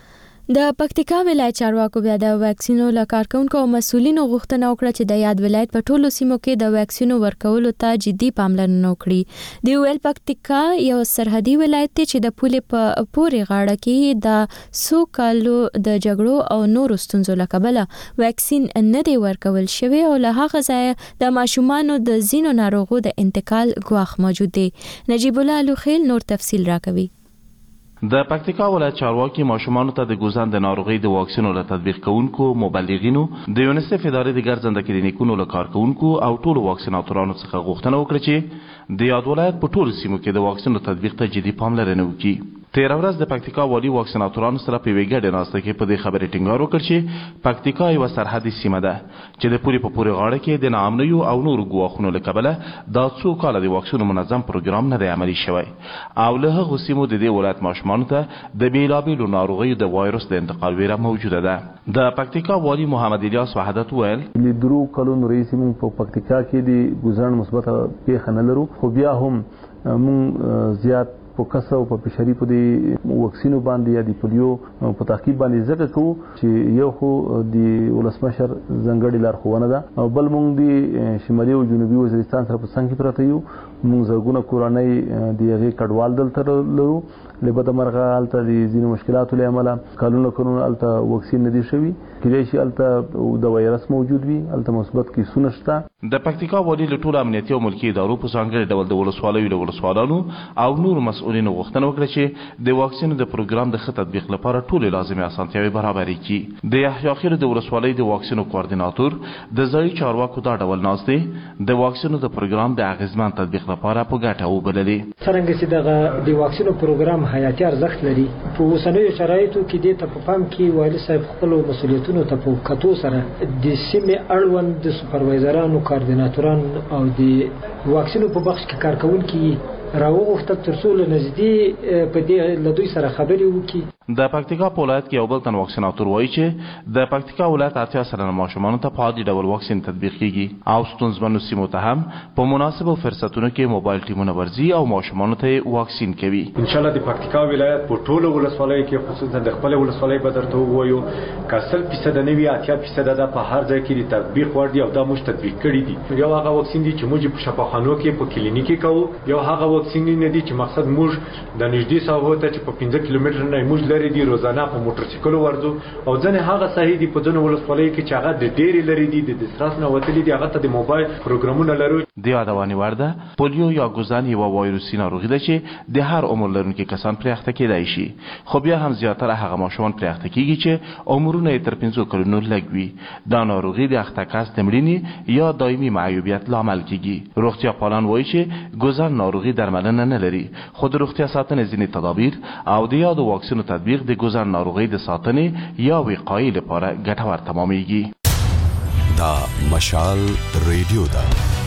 د پکتیکا ولایت چارواکو بیا د واکسینو له کارکونکو او مسولینو غوښتنه وکړه چې د یاد ولایت په ټولو سیمو کې د واکسینو ورکولو ته جدي پاملرنه وکړي. د ویل پکتیکا یو سرحدي ولایت دی چې د پولې په پورې غاړه کې د سو کالو د جګړو او نورو ستونزو له کبله واکسین نه دی ورکول شوی او له هغه ځایه د ماشومانو د ځینو ناروغو د انتقال ګواښ موجود دی. نجیب الله لوخیل نور تفصیل راکوي. د پکتیکا ولایت چارواکي ماشومانو ته د ګوزن د ناروغي د واکسینو له تطبیق کوونکو، مبلغینو، د یونیسف ادارې د ګرځنده کلینیکونو له کارکونکو او ټولو واکسیناتورانو څخه غوښتنه وکړه چې د یاد ولایت په ټولو سیمو کې د واکسینو تطبیق ته جدي پاملرنه وکړي. تیره ورځ د پکتیکا والي واکسیناتورانو سره په یوې ګډې ناسته کې په دې خبرې ټینګار وکړ چې پکتیکا یوه سرحدي سیمه ده چې د پولې په پورې غاړه کې د ناامنیو او نورو ګواښونو له کبله دا څو کاله د واکسینو منظم پروګرام نه دی عملي شوی او له هغو سیمو د دې ولایت ماشومانو ته د بېلابېلو ناروغیو د وایرس د انتقال ویره موجوده ده. د پکتیکا والي محمد الیاس وحدت ویل له درو کلونو راهیسې موږ په پکتیکا کې د ګوزن مثبته پیښه نه لرو، خو بیا هم موږ زیات فوکس او په پشری په دې وکسینو باندې یا د پولیو په تحقیق باندې ځکه کوو چې یو خو د ولسمشر ځنګړي لارښوونه ده او بل موږ د شمالي او جنوبي وزیرستان سره په څنګ کې پراته یو موږ زرګونه کورنۍ د هغې کډوال دلته لرو لبد مرغه هلته د ځینو مشکلاتو له امله کلونه کلونه هلته وکسین نه دي شوي کیدای شي هلته د وایرس موجود وي هلته مثبت کیسونه شته. د پکتیکا والي له ټولو امنیتي او ملکي ادارو په ځانګړي ډول د ولسوالیو له ولسوالانو او نورو مسؤلینو غوښتنه وکړه چې د واکسینو د پروګرام د ښه تطبیق لپاره ټولې لازمي اسانتیاوې برابرې کړي. د یحیی خیل د ولسوالۍ د واکسینو کوارډیناتور د ځایي چارواکو دا ډول ناست دی د واکسینو د پروګرام د اغیزمن تطبیق لپاره په ګټه وبللې. څرنګه چې دغه د واکسینو پروګرام حیاتي ارزښت لري په اوسنیو شرایطو کې د ته په پام کې والي صاحب خپل مسؤلیتونو ته په کتو سره د سیمې اړوند د سوپروایزرانو کوارډیناتورانو او د واکسینو په بخش کې کارکونکي راوغوښتل تر څو له نږدې په دې له دوی سره خبرې وکړي. د پکتیکا په ولایت کې یو بل تن واکسیناتور وایي چې د پکتیکا ولایت اتیا سلنه ماشومانو ته په عادي ډول واکسین تطبیق کیږي او ستونزمنو سیمو ته هم په مناسبو فرصتونو کې موبایل ټیمونه ورځي او ماشومانو ته واکسین کوي. ان شاء الله د پکتیکا ولایت په ټولو ولسوالیو کې خصوصا د خپل ولسوالۍ په درته وایو که سل فیصد نه وي اتیا فیصد ده په هر ځای کې د تطبیق وړ دي او دا موږ تطبیق کړي دي. یو هغه واکسین دي چې موږ په شفاخانو کې په کلینیکي کوو یو هغه واکسین نه دي چې مقصد موږ د نږدې ساحو ته چې په پنځه کیلومتر نه موږ لري دي روزانه په موټرسایکل ورځو او ځنې هغه صحیح دي په ځینو ولسوالیو کې چې هغه د ډېرې لرې دي د دسترس نه وتلي دي هغه ته د موبایل پروګرامونه لرو. د یادونې وړ ده پولیو یا ګوزن یوه وایروسي ناروغي ده چې د هر عمر لرونکي کسان پرې اخته کیدای شي خو بیا هم زیاتره هغه ماشومان پرې اخته کیږي چې عمرونه یې تر پنځو کلونو لږ وي. دا ناروغي د اخته کس د مړینې یا دایمي معیوبیت لامل کیږي. روغتیا پالان وایي چې ګوزن ناروغي درملنه نه لري خو د روغتیا ساتنې ځینې تدابیر او د یادو واکسینو تطبیق د ګوزن ناروغي د ساتنې یا وقایې لپاره ګټور تمامیږي. دا مشال ریډیو ده.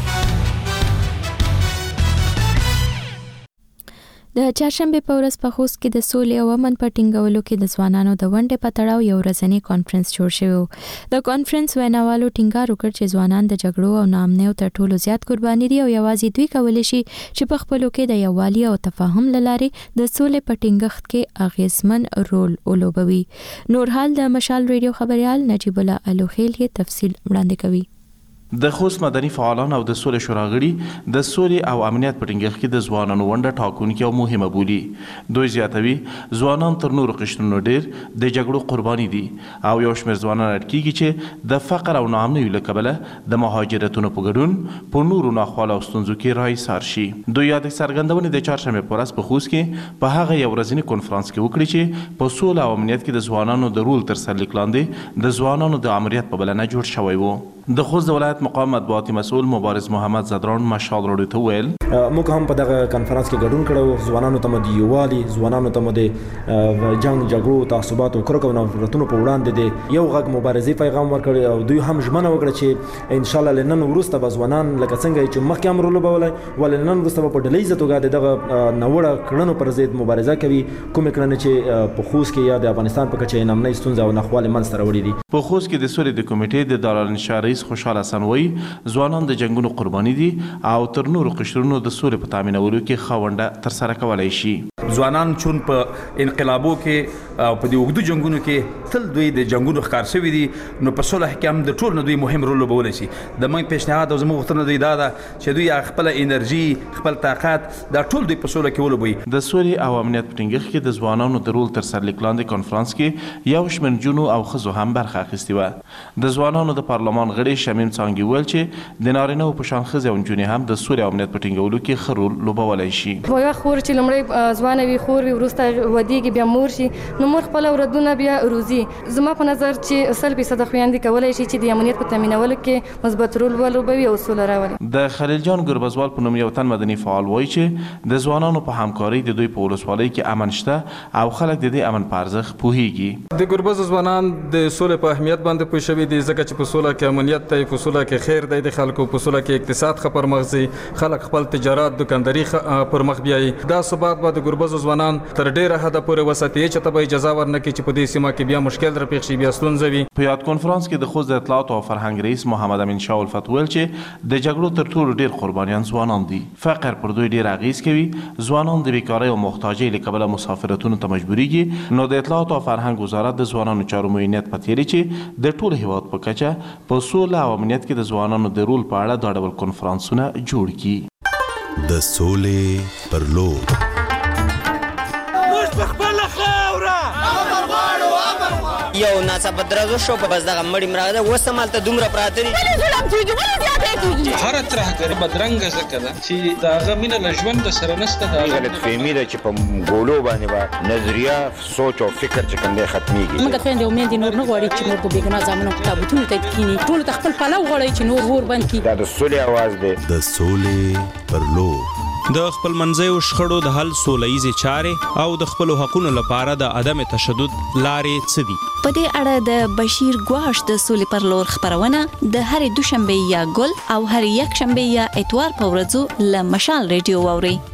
د چهارشنبه په ورځ په خوست کې د سولې او امن په ټینګولو کې د ځوانانو د ونډې په تړاو یو ورځنی کانفرنس جوړ شوی و. د کانفرنس ویناوالو ټینګار وکړ چې ځوانان د جګړو او ناامنیو تر ټولو زیات قرباني دي او یوازې دوی کولی شي چې په خپلو کې د یووالي او تفاهم له لارې د سولې په ټینګښت کې اغیزمن رول ولوبوي. نور حال د مشال ریډیو خبريال نجیب الله الوخیل یې تفصیل وړاندې کوي. د خوست مدني فعالان او د سولې شورا غړي د سولې او امنیت په ټینګښت کې د ځوانانو ونډه ټاکونکې او مهمه بولي. دوی زیاتوي ځوانان تر نورو قشرونو ډېر د جګړو قرباني دي او یو شمېر ځوانان اټ کېږي چې د فقر او ناامنیو له کبله د مهاجرتونو په ګډون په نورو ناخوالو او ستونزو کې راایسار شي. دوی یاد څرګندونې د چهارشنبې په ورځ په خوست کې په هغه یو ورځني کنفرانس کې وکړي چې په سوله او امنیت کې د ځوانانو د رول تر سرلیک لاندې د ځوانانو د امریت په بلنه جوړ شوی و. د خوست د ولایت مقام مطبوعاتي مسؤل مبارز محمد زدران مشال راډیو ته ویل موږ هم په دغه کنفرانس کې ګډون کړو. ځوانانو ته د یووالي ځوانانو ته د جنگ جګړو تعصبات او کرکو نفرتونو په وړاندې د یو غږ مبارزې پیغام ورکړی او دوی هم ژمنه وکړه چې ان شاء الله لنن وروسته به ځوانان لکه څنګه چې مخکې هم رول لوبولی ولنن وروسته به په ډلهیزه توګه دغه ناوړه کړنو پر ضد مبارزه کوي کومې کړنې چې په خوست کې یا د افغانستان په کچه یې نامنۍ ستونزه او ناخوالې منځته راوړي دي. په خوست کې د سولې د کمیټې د دارالانشا رئیس خوشحال حسن وایي ځوانان د جنګونو قرباني دي او تر نورو قشرونو د سولې په تامینولو کې ښه ونډه ترسره کولی شي. ځوانان چون په انقلابو کې او په دې اوږدو جنګونو کې تل دوی د جنګونو ښکار شوي دي نو په صلح کې هم د ټول نه دوی مهم رول لوبولی شي. د موږ پیشنهاد او زموږ غوښتنه دوی دا ده چې دوی خپله انرژي خپل طاقت دا ټول دوی په سوله کې ولوبوي. د سولې او امنیت په ټینګښت کې د ځوانانو د رول تر سرلیک لاندې کنفرانس کې یو شمېر نجونو او ښځو هم برخه اخیستې وه. د ځوانانو د پارلمان غړي شمیم څانګي ویل چې د نارینه‌وو په شان ښځې او نجونې هم د سولې او امنیت په ټینګولو کې ښه رول لوبولی شي. یوه خور چې لومړی ځوانه وي خور وي وروسته ودیږي بیا مور شي نو مور خپل اولادونه بیا روزي. زما په نظر چې سل فیصده خویندې کولی شي چې د امنیت په تامینولو کې مثبت رول ولوبوي او سوله راولي. د خلیل جان ګربزوال په نوم یو تن مدني فعال وایي چې د ځوانانو په همکارۍ د دوی په ولسوالۍ کې امن شته او خلک د دې امن په ارزښت پوهیږي. د ګربز ځوانان د سولې په اهمیت باندې پوه شوي دي ځکه چې په سوله کې امنیت امنیت ته په سوله کې خیر دی د خلکو په سوله کې اقتصاد ښه پرمخ ځي خلک خپل تجارت دکانداري پر مخ بیایي دا ثبات به د ګربزو ځوانان تر ډیره حده پورې وساتي چې ته به اجازه ورنکړي چې په دې سیمه کې بیا مشکل درپېښ شي بیا ستونزه وي. په یاد کنفرانس کې د خوست د اطلاعات او فرهنګ رئیس محمد امین شاه الفت ویل چې د جګړو تر ټولو ډیر قربانیان ځوانان دي. فقر پر دوی ډیر اغیز کوي. ځوانان د بیکارۍ او محتاجۍ له کبله مسافرتونو ته مجبوریږي. نو د اطلاعات او فرهنګ وزارت د ځوانانو چارو معاینات پتیری چې د ټول هیواد په کچه په سوله او امنیت کې د ځوانانو د رول په اړه دا ډول کنفرانسونه جوړ کړي. د سولې پر لور موږ په خپله خاوره یو ناڅاپه درزو شو په بس دغه مړی مراغه ده اوس همالته دومره پراته دي ولې ظلم کېږي ولې زیاتی کېږي هره ترهګري بدرنګه ځکه ده چې د هغه مینه له ژوند سره نشته د هغه غلطفهمي ده چې په ګولو باندې به نظریه سوچ او فکر چې کوم دی ختمېږي. موږ خویندې او میندې نور نه غواړي چې نور د بېګناه زامنو په تابوتونو ته کښېني ټولو ته خپل پلو غواړي چې نور اور بند کړي. دا د سولې اواز دی. د سولې پر لور د خپل منځیو شخړو د حل سوله ییزې چارې او د خپلو حقونو لپاره د عدم تشدد لارې څه دي؟ په دې اړه د بشیر ګواش د سولې پر لور خبرونه د هرې دوشنبه یا ګل او هرې یک شنبه یا اتوار په ورځو له مشال ریډیو واوري.